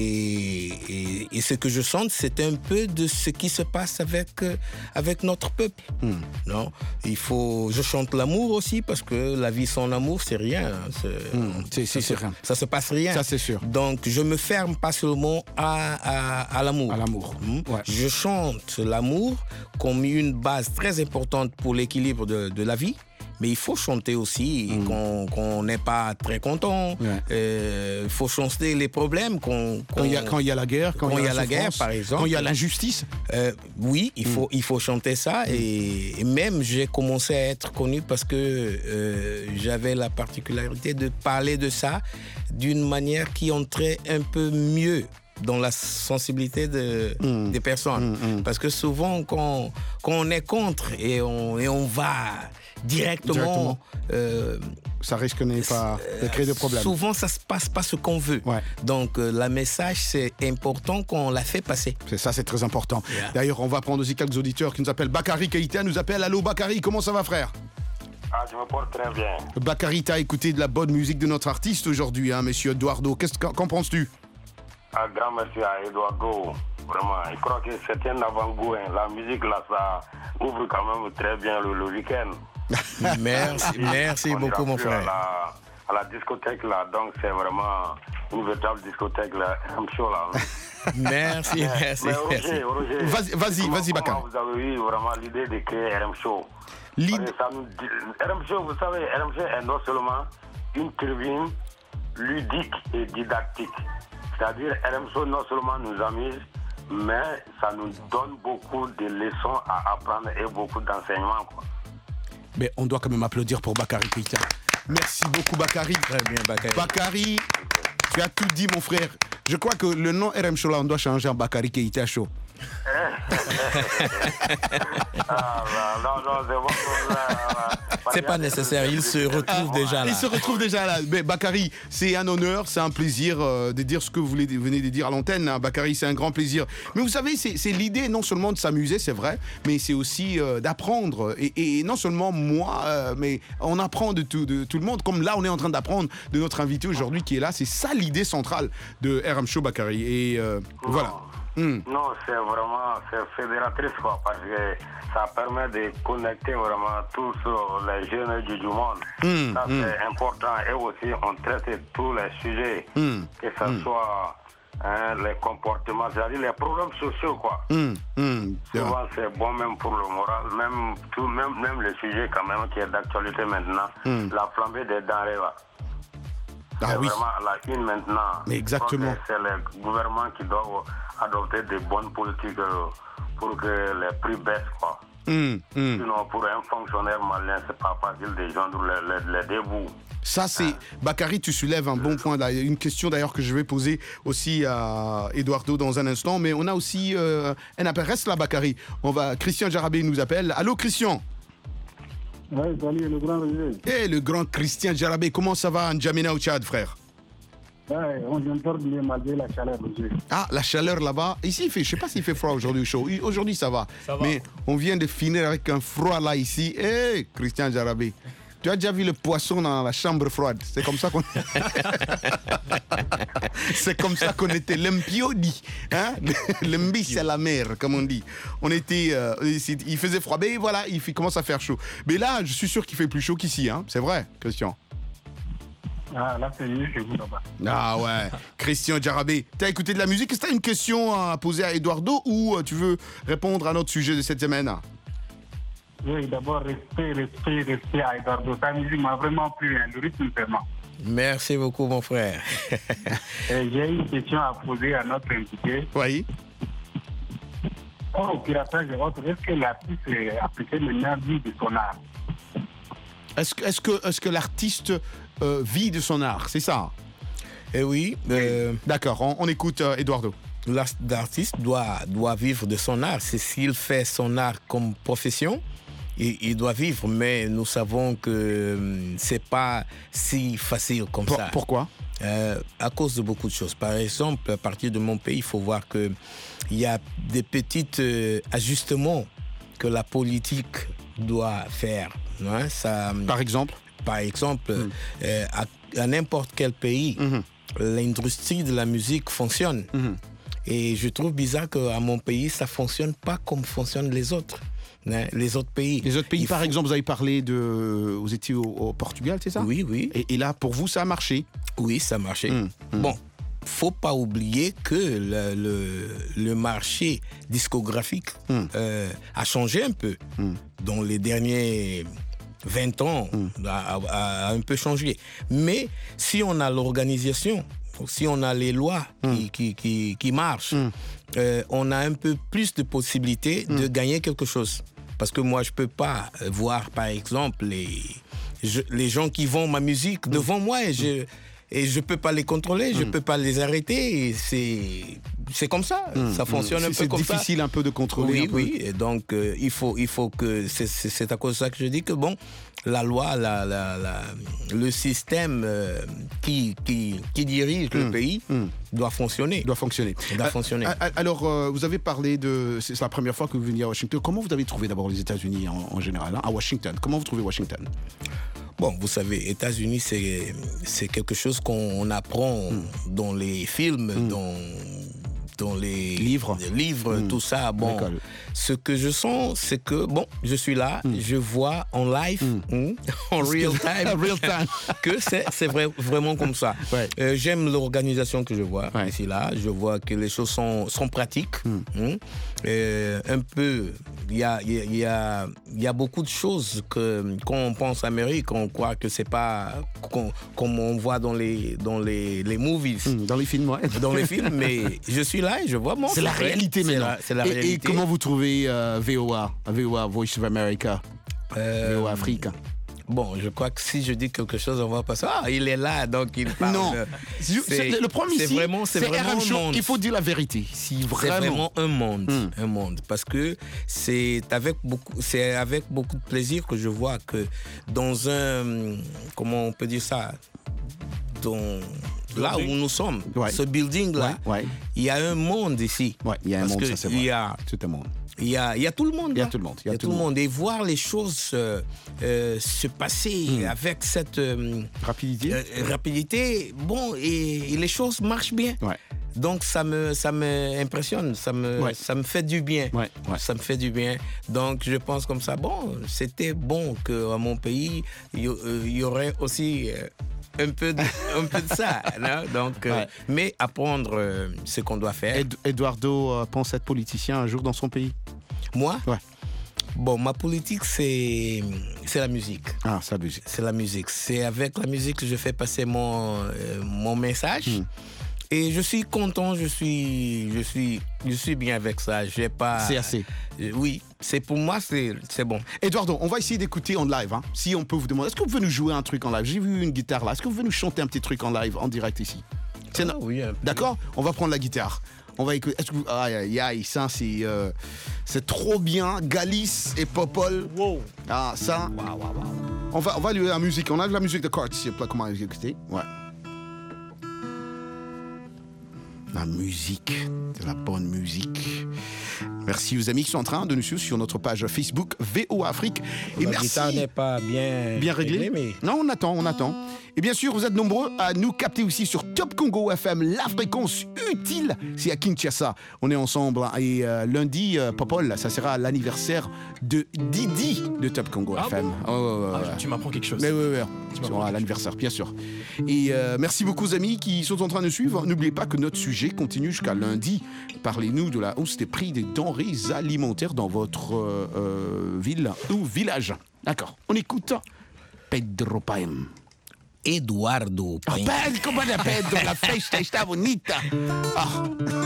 Et, et, et ce que je chante, c'est un peu de ce qui se passe avec, euh, avec notre peuple. Mm. Non, il faut, je chante l'amour aussi, parce que la vie sans amour, c'est rien. C'est, mm. c'est, c'est, ça, c'est rien. Ça se passe rien. Ça, c'est sûr. Donc, je me ferme pas seulement à, à, à l'amour. À l'amour. Mm. Ouais. Je chante l'amour comme une base très importante pour l'équilibre de, de la vie. Mais il faut chanter aussi mmh. quand, quand on n'est pas très content. Il ouais. euh, faut chanter les problèmes. Quand, quand, il y a, quand il y a la guerre, quand, quand il y a, y a la guerre, par exemple. Quand il y a l'injustice. Euh, oui, il, mmh. faut, il faut chanter ça. Mmh. Et, et même, j'ai commencé à être connu parce que euh, j'avais la particularité de parler de ça d'une manière qui entrait un peu mieux dans la sensibilité de, mmh. des personnes. Mmh. Parce que souvent, quand, quand on est contre et on, et on va... Directement, Directement. Euh, ça risque de pas de créer de problèmes. Souvent, ça se passe pas ce qu'on veut. Ouais. Donc, euh, le message, c'est important qu'on la fait passer. C'est ça, c'est très important. Yeah. D'ailleurs, on va prendre aussi quelques auditeurs qui nous appellent. Bakary Keïta nous appelle. Allô, Bakary, comment ça va, frère? Ah, je me porte très bien. Bakary, t'as écouté de la bonne musique de notre artiste aujourd'hui, hein, monsieur Eduardo. Qu'est-ce qu'en, qu'en penses-tu? Un grand merci à Eduardo. Vraiment, je crois que c'est un avant-goût. Hein. La musique, là, ça ouvre quand même très bien le, le week-end. Merci, merci beaucoup, mon frère. À la, à la discothèque, là, donc c'est vraiment une véritable discothèque, là, M Show, là. Merci, mais, merci. Mais Roger, merci. Roger, vas-y, vas-y, vas-y, Bakary. Vous avez eu vraiment l'idée de créer R M Show. L'idée... Ça nous dit... R M Show, vous savez, R M Show est non seulement une tribune ludique et didactique. C'est-à-dire, R M Show non seulement nous amuse, mais ça nous donne beaucoup de leçons à apprendre et beaucoup d'enseignements, quoi. Mais on doit quand même applaudir pour Bakary Keïta. Merci beaucoup, Bakary. Très bien, Bakary. Bakary, tu as tout dit, mon frère. Je crois que le nom R M Show, là, on doit changer en Bakary Keïta Show. ah, non, non, c'est bon. C'est pas nécessaire, il se retrouve ah, déjà là. Il se retrouve déjà là. Mais Bakary, c'est un honneur, c'est un plaisir euh, de dire ce que vous voulez, venez de dire à l'antenne. Hein. Bakary, c'est un grand plaisir. Mais vous savez, c'est, c'est l'idée non seulement de s'amuser, c'est vrai, mais c'est aussi euh, d'apprendre. Et, et non seulement moi, euh, mais on apprend de tout, de tout le monde. Comme là, on est en train d'apprendre de notre invité aujourd'hui qui est là. C'est ça l'idée centrale de R M Show, Bakary. Et euh, voilà. Mm. Non, c'est vraiment c'est fédératrice, quoi, parce que ça permet de connecter vraiment tous les jeunes du, du monde. Mm. Ça, mm. c'est important. Et aussi, on traite tous les sujets, mm. que ce mm. soit hein, les comportements, c'est-à-dire les problèmes sociaux, quoi. Mm. Mm. Souvent, yeah. c'est bon même pour le moral, même, tout, même, même le sujet, quand même, qui est d'actualité maintenant, mm. la flambée des denrées, là. Ah, c'est oui. vraiment à la une maintenant. Mais exactement. C'est le gouvernement qui doit adopter des bonnes politiques pour que les prix baissent, quoi. Mmh, mmh. Sinon, pour un fonctionnaire malien, c'est pas facile de joindre les, les, les deux bouts. Ça, c'est... Hein? Bakary, tu soulèves un bon point. Là. Une question d'ailleurs que je vais poser aussi à Eduardo dans un instant. Mais on a aussi euh, un appel. Reste là, Bakary. On va... Christian Jarabé nous appelle. Allô, Christian? Oui, salut, le grand Roger. Eh, le grand Christian Jarabé, comment ça va, N'Djamena au Tchad, frère? Ouais, on vient de me malgré la chaleur aujourd'hui. Ah, la chaleur là-bas. Ici, il fait, je sais pas s'il fait froid aujourd'hui ou chaud. Aujourd'hui, ça va. Ça va. Mais on vient de finir avec un froid là ici. Hé, hey, Christian Jarabé. Tu as déjà vu le poisson dans la chambre froide? C'est comme ça qu'on c'est comme ça qu'on était l'impiodi, hein? L'imbi c'est la mer, comme on dit. On était, euh, il faisait froid, mais voilà, il fait- commence à faire chaud. Mais là, je suis sûr qu'il fait plus chaud qu'ici, hein? C'est vrai, Christian. Ah, là, c'est mieux chez vous là-bas. Ah ouais, Christian Jarabé. T'as écouté de la musique? Est-ce que t'as une question à poser à Eduardo ou euh, tu veux répondre à notre sujet de cette semaine? Oui, d'abord, respect, respect, respect à Eduardo. Sa musique m'a vraiment plu, hein, le rythme vraiment. Merci beaucoup, mon frère. Et j'ai une question à poser à notre invité. Oui. Or, au piratage et autres, est-ce que l'artiste est appliqué maintenant vie de son art? Est-ce que, est-ce que, est-ce que l'artiste euh, vit de son art? C'est ça? Eh oui. euh, D'accord, on, on écoute euh, Eduardo. l'art- L'artiste doit, doit vivre de son art. C'est s'il fait son art comme profession, il, il doit vivre. Mais nous savons que hum, c'est pas si facile comme Pour- ça. pourquoi? Euh, à cause de beaucoup de choses. Par exemple, à partir de mon pays, il faut voir que il y a des petits euh, ajustements que la politique doit faire. Hein, ça, Par exemple? Par exemple, euh, à, à n'importe quel pays, l'industrie de la musique fonctionne. Et je trouve bizarre qu'à mon pays, ça ne fonctionne pas comme fonctionnent les autres. Hein, les autres pays. Les autres pays, Il par faut- exemple, vous avez parlé de. Vous étiez au, au Portugal, c'est ça? Oui, oui. Et, et là, pour vous, ça a marché? Oui, ça a marché. Hum, hum. Bon, faut pas oublier que le, le, le marché discographique Hum. euh, a changé un peu. Dans les derniers vingt ans, a, a- a un peu changé. Mais si on a l'organisation, si on a les lois qui, qui, qui, qui marchent, euh, on a un peu plus de possibilités de gagner quelque chose. Parce que moi, je peux pas voir, par exemple, les, je- les gens qui vendent ma musique devant moi et je et je peux pas les contrôler, je peux pas les arrêter. et C'est c'est comme ça, ça fonctionne un peu C'est comme ça. difficile un peu de contrôler. Oui, un peu. oui. Et donc, euh, il, faut, il faut que. C'est- C'est c'est à cause de ça que je dis que, bon, la loi, la, la, la- le système euh, qui, qui, qui dirige le pays doit fonctionner. Doit fonctionner. Doit Euh, fonctionner. euh, Alors, euh, vous avez parlé de. C'est la première fois que vous veniez à Washington. Comment vous avez trouvé d'abord les États-Unis en, en général, hein, à Washington? Comment vous trouvez Washington? Bon, vous savez, États-Unis, c'est c'est quelque chose qu'on apprend dans les films, dans, dans les livres, les livres tout ça. Bon, D'accord. ce que je sens, c'est que, bon, je suis là, je vois en live, hmm, en real time, Real time. que c'est c'est vrai, vraiment comme ça. Euh, J'aime l'organisation que je vois ici, là. Je vois que les choses sont, sont pratiques. hmm. Euh, un peu, il y a, il y, a, il y, a, il y a beaucoup de choses que quand on pense Amérique, on croit que c'est pas qu'on- comme on voit dans les, dans les, les movies. Dans les films, ouais. Dans les films, mais je suis là et je vois, bon, C'est la vrai, réalité c'est maintenant. la- C'est la, et, et réalité. comment vous trouvez euh, V O A, V O A, Voice of America, Euh, V O A Afrique? Bon, je crois que si je dis quelque chose, on va passer. Ah, il est là, donc il parle. Non, C'est- C'est- le problème c'est ici, vraiment, c'est c'est vraiment R M un Show. monde. Il faut dire la vérité. Si C'est vraiment, vraiment un monde, un monde, parce que c'est avec beaucoup, c'est avec beaucoup de plaisir que je vois que dans un, comment on peut dire ça, dans là où nous sommes, ce building là, il y a un monde ici. il y a un Parce monde, que ça c'est il vrai. y a, C'est un monde. il y a, il y a tout le monde. Il y a là. tout le monde. Il y a tout le monde. Et voir les choses euh, euh, se passer avec cette euh, rapidité. euh, rapidité, bon, et, et les choses marchent bien. Donc ça me, ça me impressionne, ça me, Ouais. ça me fait du bien. Ça me fait du bien. Donc je pense comme ça, bon, c'était bon qu'à mon pays, il y, euh, il y aurait aussi euh, un peu de, un peu de ça. Non? Donc, euh, Ouais. mais apprendre euh, ce qu'on doit faire. Ed- Eduardo euh, pense être politicien un jour dans son pays. Moi Ouais. Bon, ma politique, c'est c'est la musique. Ah, c'est la musique. C'est la musique. C'est avec la musique que je fais passer mon, euh, mon message. Et je suis content, je suis, je suis, je suis bien avec ça. J'ai pas. C'est assez. Euh, oui, c'est pour moi, c'est c'est bon. Eduardo, on va essayer d'écouter en live. Hein. Si on peut vous demander, est-ce que vous pouvez nous jouer un truc en live? J'ai vu une guitare là. Est-ce que vous pouvez nous chanter un petit truc en live, en direct ici? C'est no- oui. un peu. D'accord? On va prendre la guitare. On va écouter. Est-ce que vous... Aïe, aïe, aïe, ça c'est euh, c'est trop bien. Galice et Popol. Wow. Ah, ça. On va, on va lui la musique. On a de la musique de Cart ici. Comment écouter? Ouais. La musique, de la bonne musique. Merci aux amis qui sont en train de nous suivre sur notre page Facebook V O A Afrique. Et La merci. guitare n'est pas bien, Bien réglé, mais... Non, on attend, on attend. Et bien sûr, vous êtes nombreux à nous capter aussi sur Top Congo F M, la fréquence utile. C'est à Kinshasa. On est ensemble. Et euh, lundi, euh, Popol, ça sera l'anniversaire de Didi de Top Congo Ah F M. bon Oh, ouais, ouais, Ah, ouais. tu m'apprends quelque chose. Mais oui, oui, Tu oui. m'apprends quelque L'anniversaire, bien sûr. Et euh, merci beaucoup aux amis qui sont en train de suivre. N'oubliez pas que notre sujet continue jusqu'à lundi. Parlez-nous de la hausse des prix des denrées alimentaires dans votre euh, euh, ville ou village. D'accord. On écoute Pedro Paim. Eduardo Ah, Pedro, como é Pedro? La festa está bonita. Ah.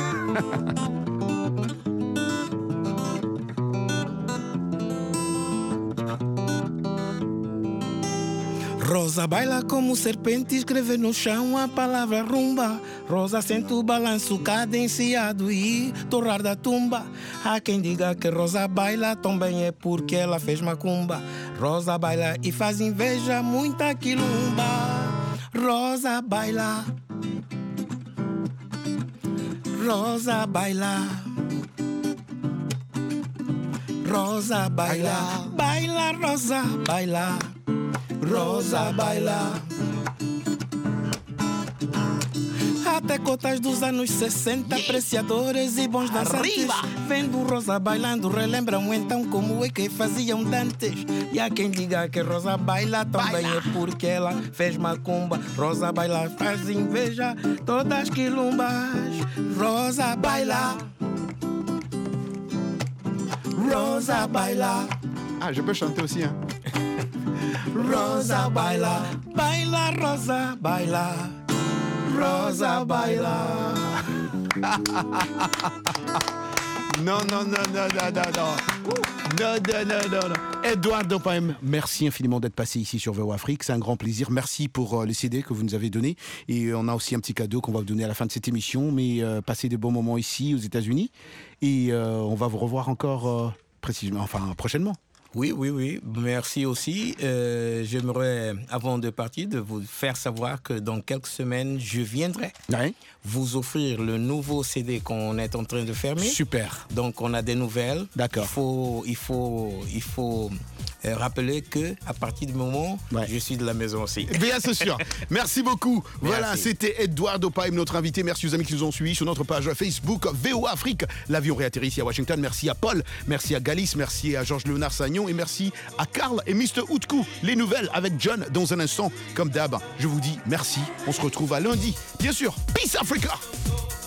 Rosa baila como serpente, escreve no chão a palavra rumba. Rosa sente o balanço cadenciado e torrar da tumba. Há quem diga que Rosa baila também é porque ela fez macumba. Rosa baila e faz inveja muita quilumba. Rosa baila, Rosa baila, Rosa baila, baila Rosa baila. Rosa baila. Até cotas dos anos sessenta, apreciadores e bons dançantes, vendo Rosa bailando, relembram então como é que faziam dantes. E há quem diga que Rosa baila também baila. É porque ela fez macumba. Rosa baila faz inveja todas quilumbas. Rosa baila, Rosa baila. Ah, je peux chanter aussi, hein. Rosa baila, baila Rosa baila, Rosa baila. Non, non, non, non, non, non, non. Non, non, non, non, non. Eduardo Paim, merci infiniment d'être passé ici sur V O A Afrique. C'est un grand plaisir. Merci pour euh, les C D que vous nous avez donnés. Et euh, on a aussi un petit cadeau qu'on va vous donner à la fin de cette émission. Mais euh, passez de bons moments ici aux États-Unis. Et euh, on va vous revoir encore euh, précisément, enfin prochainement. Oui, oui, oui. Merci aussi. Euh, j'aimerais, avant de partir, de vous faire savoir que dans quelques semaines, je viendrai ouais. vous offrir le nouveau C D qu'on est en train de fermer. Super. Donc, on a des nouvelles. D'accord. Il faut, il faut, il faut euh, rappeler que à partir du moment, ouais. je suis de la maison aussi. Bien sûr. Merci beaucoup. Merci. Voilà, c'était Eduardo Paim, notre invité. Merci aux amis qui nous ont suivis sur notre page Facebook V O A Afrique. L'avion réatterrit ici à Washington. Merci à Paul, merci à Galis, merci à Georges Léonard Sagnon et merci à Karl et mister Outkou. Les nouvelles avec John dans un instant. Comme d'hab, je vous dis merci. On se retrouve à lundi. Bien sûr, Peace Africa.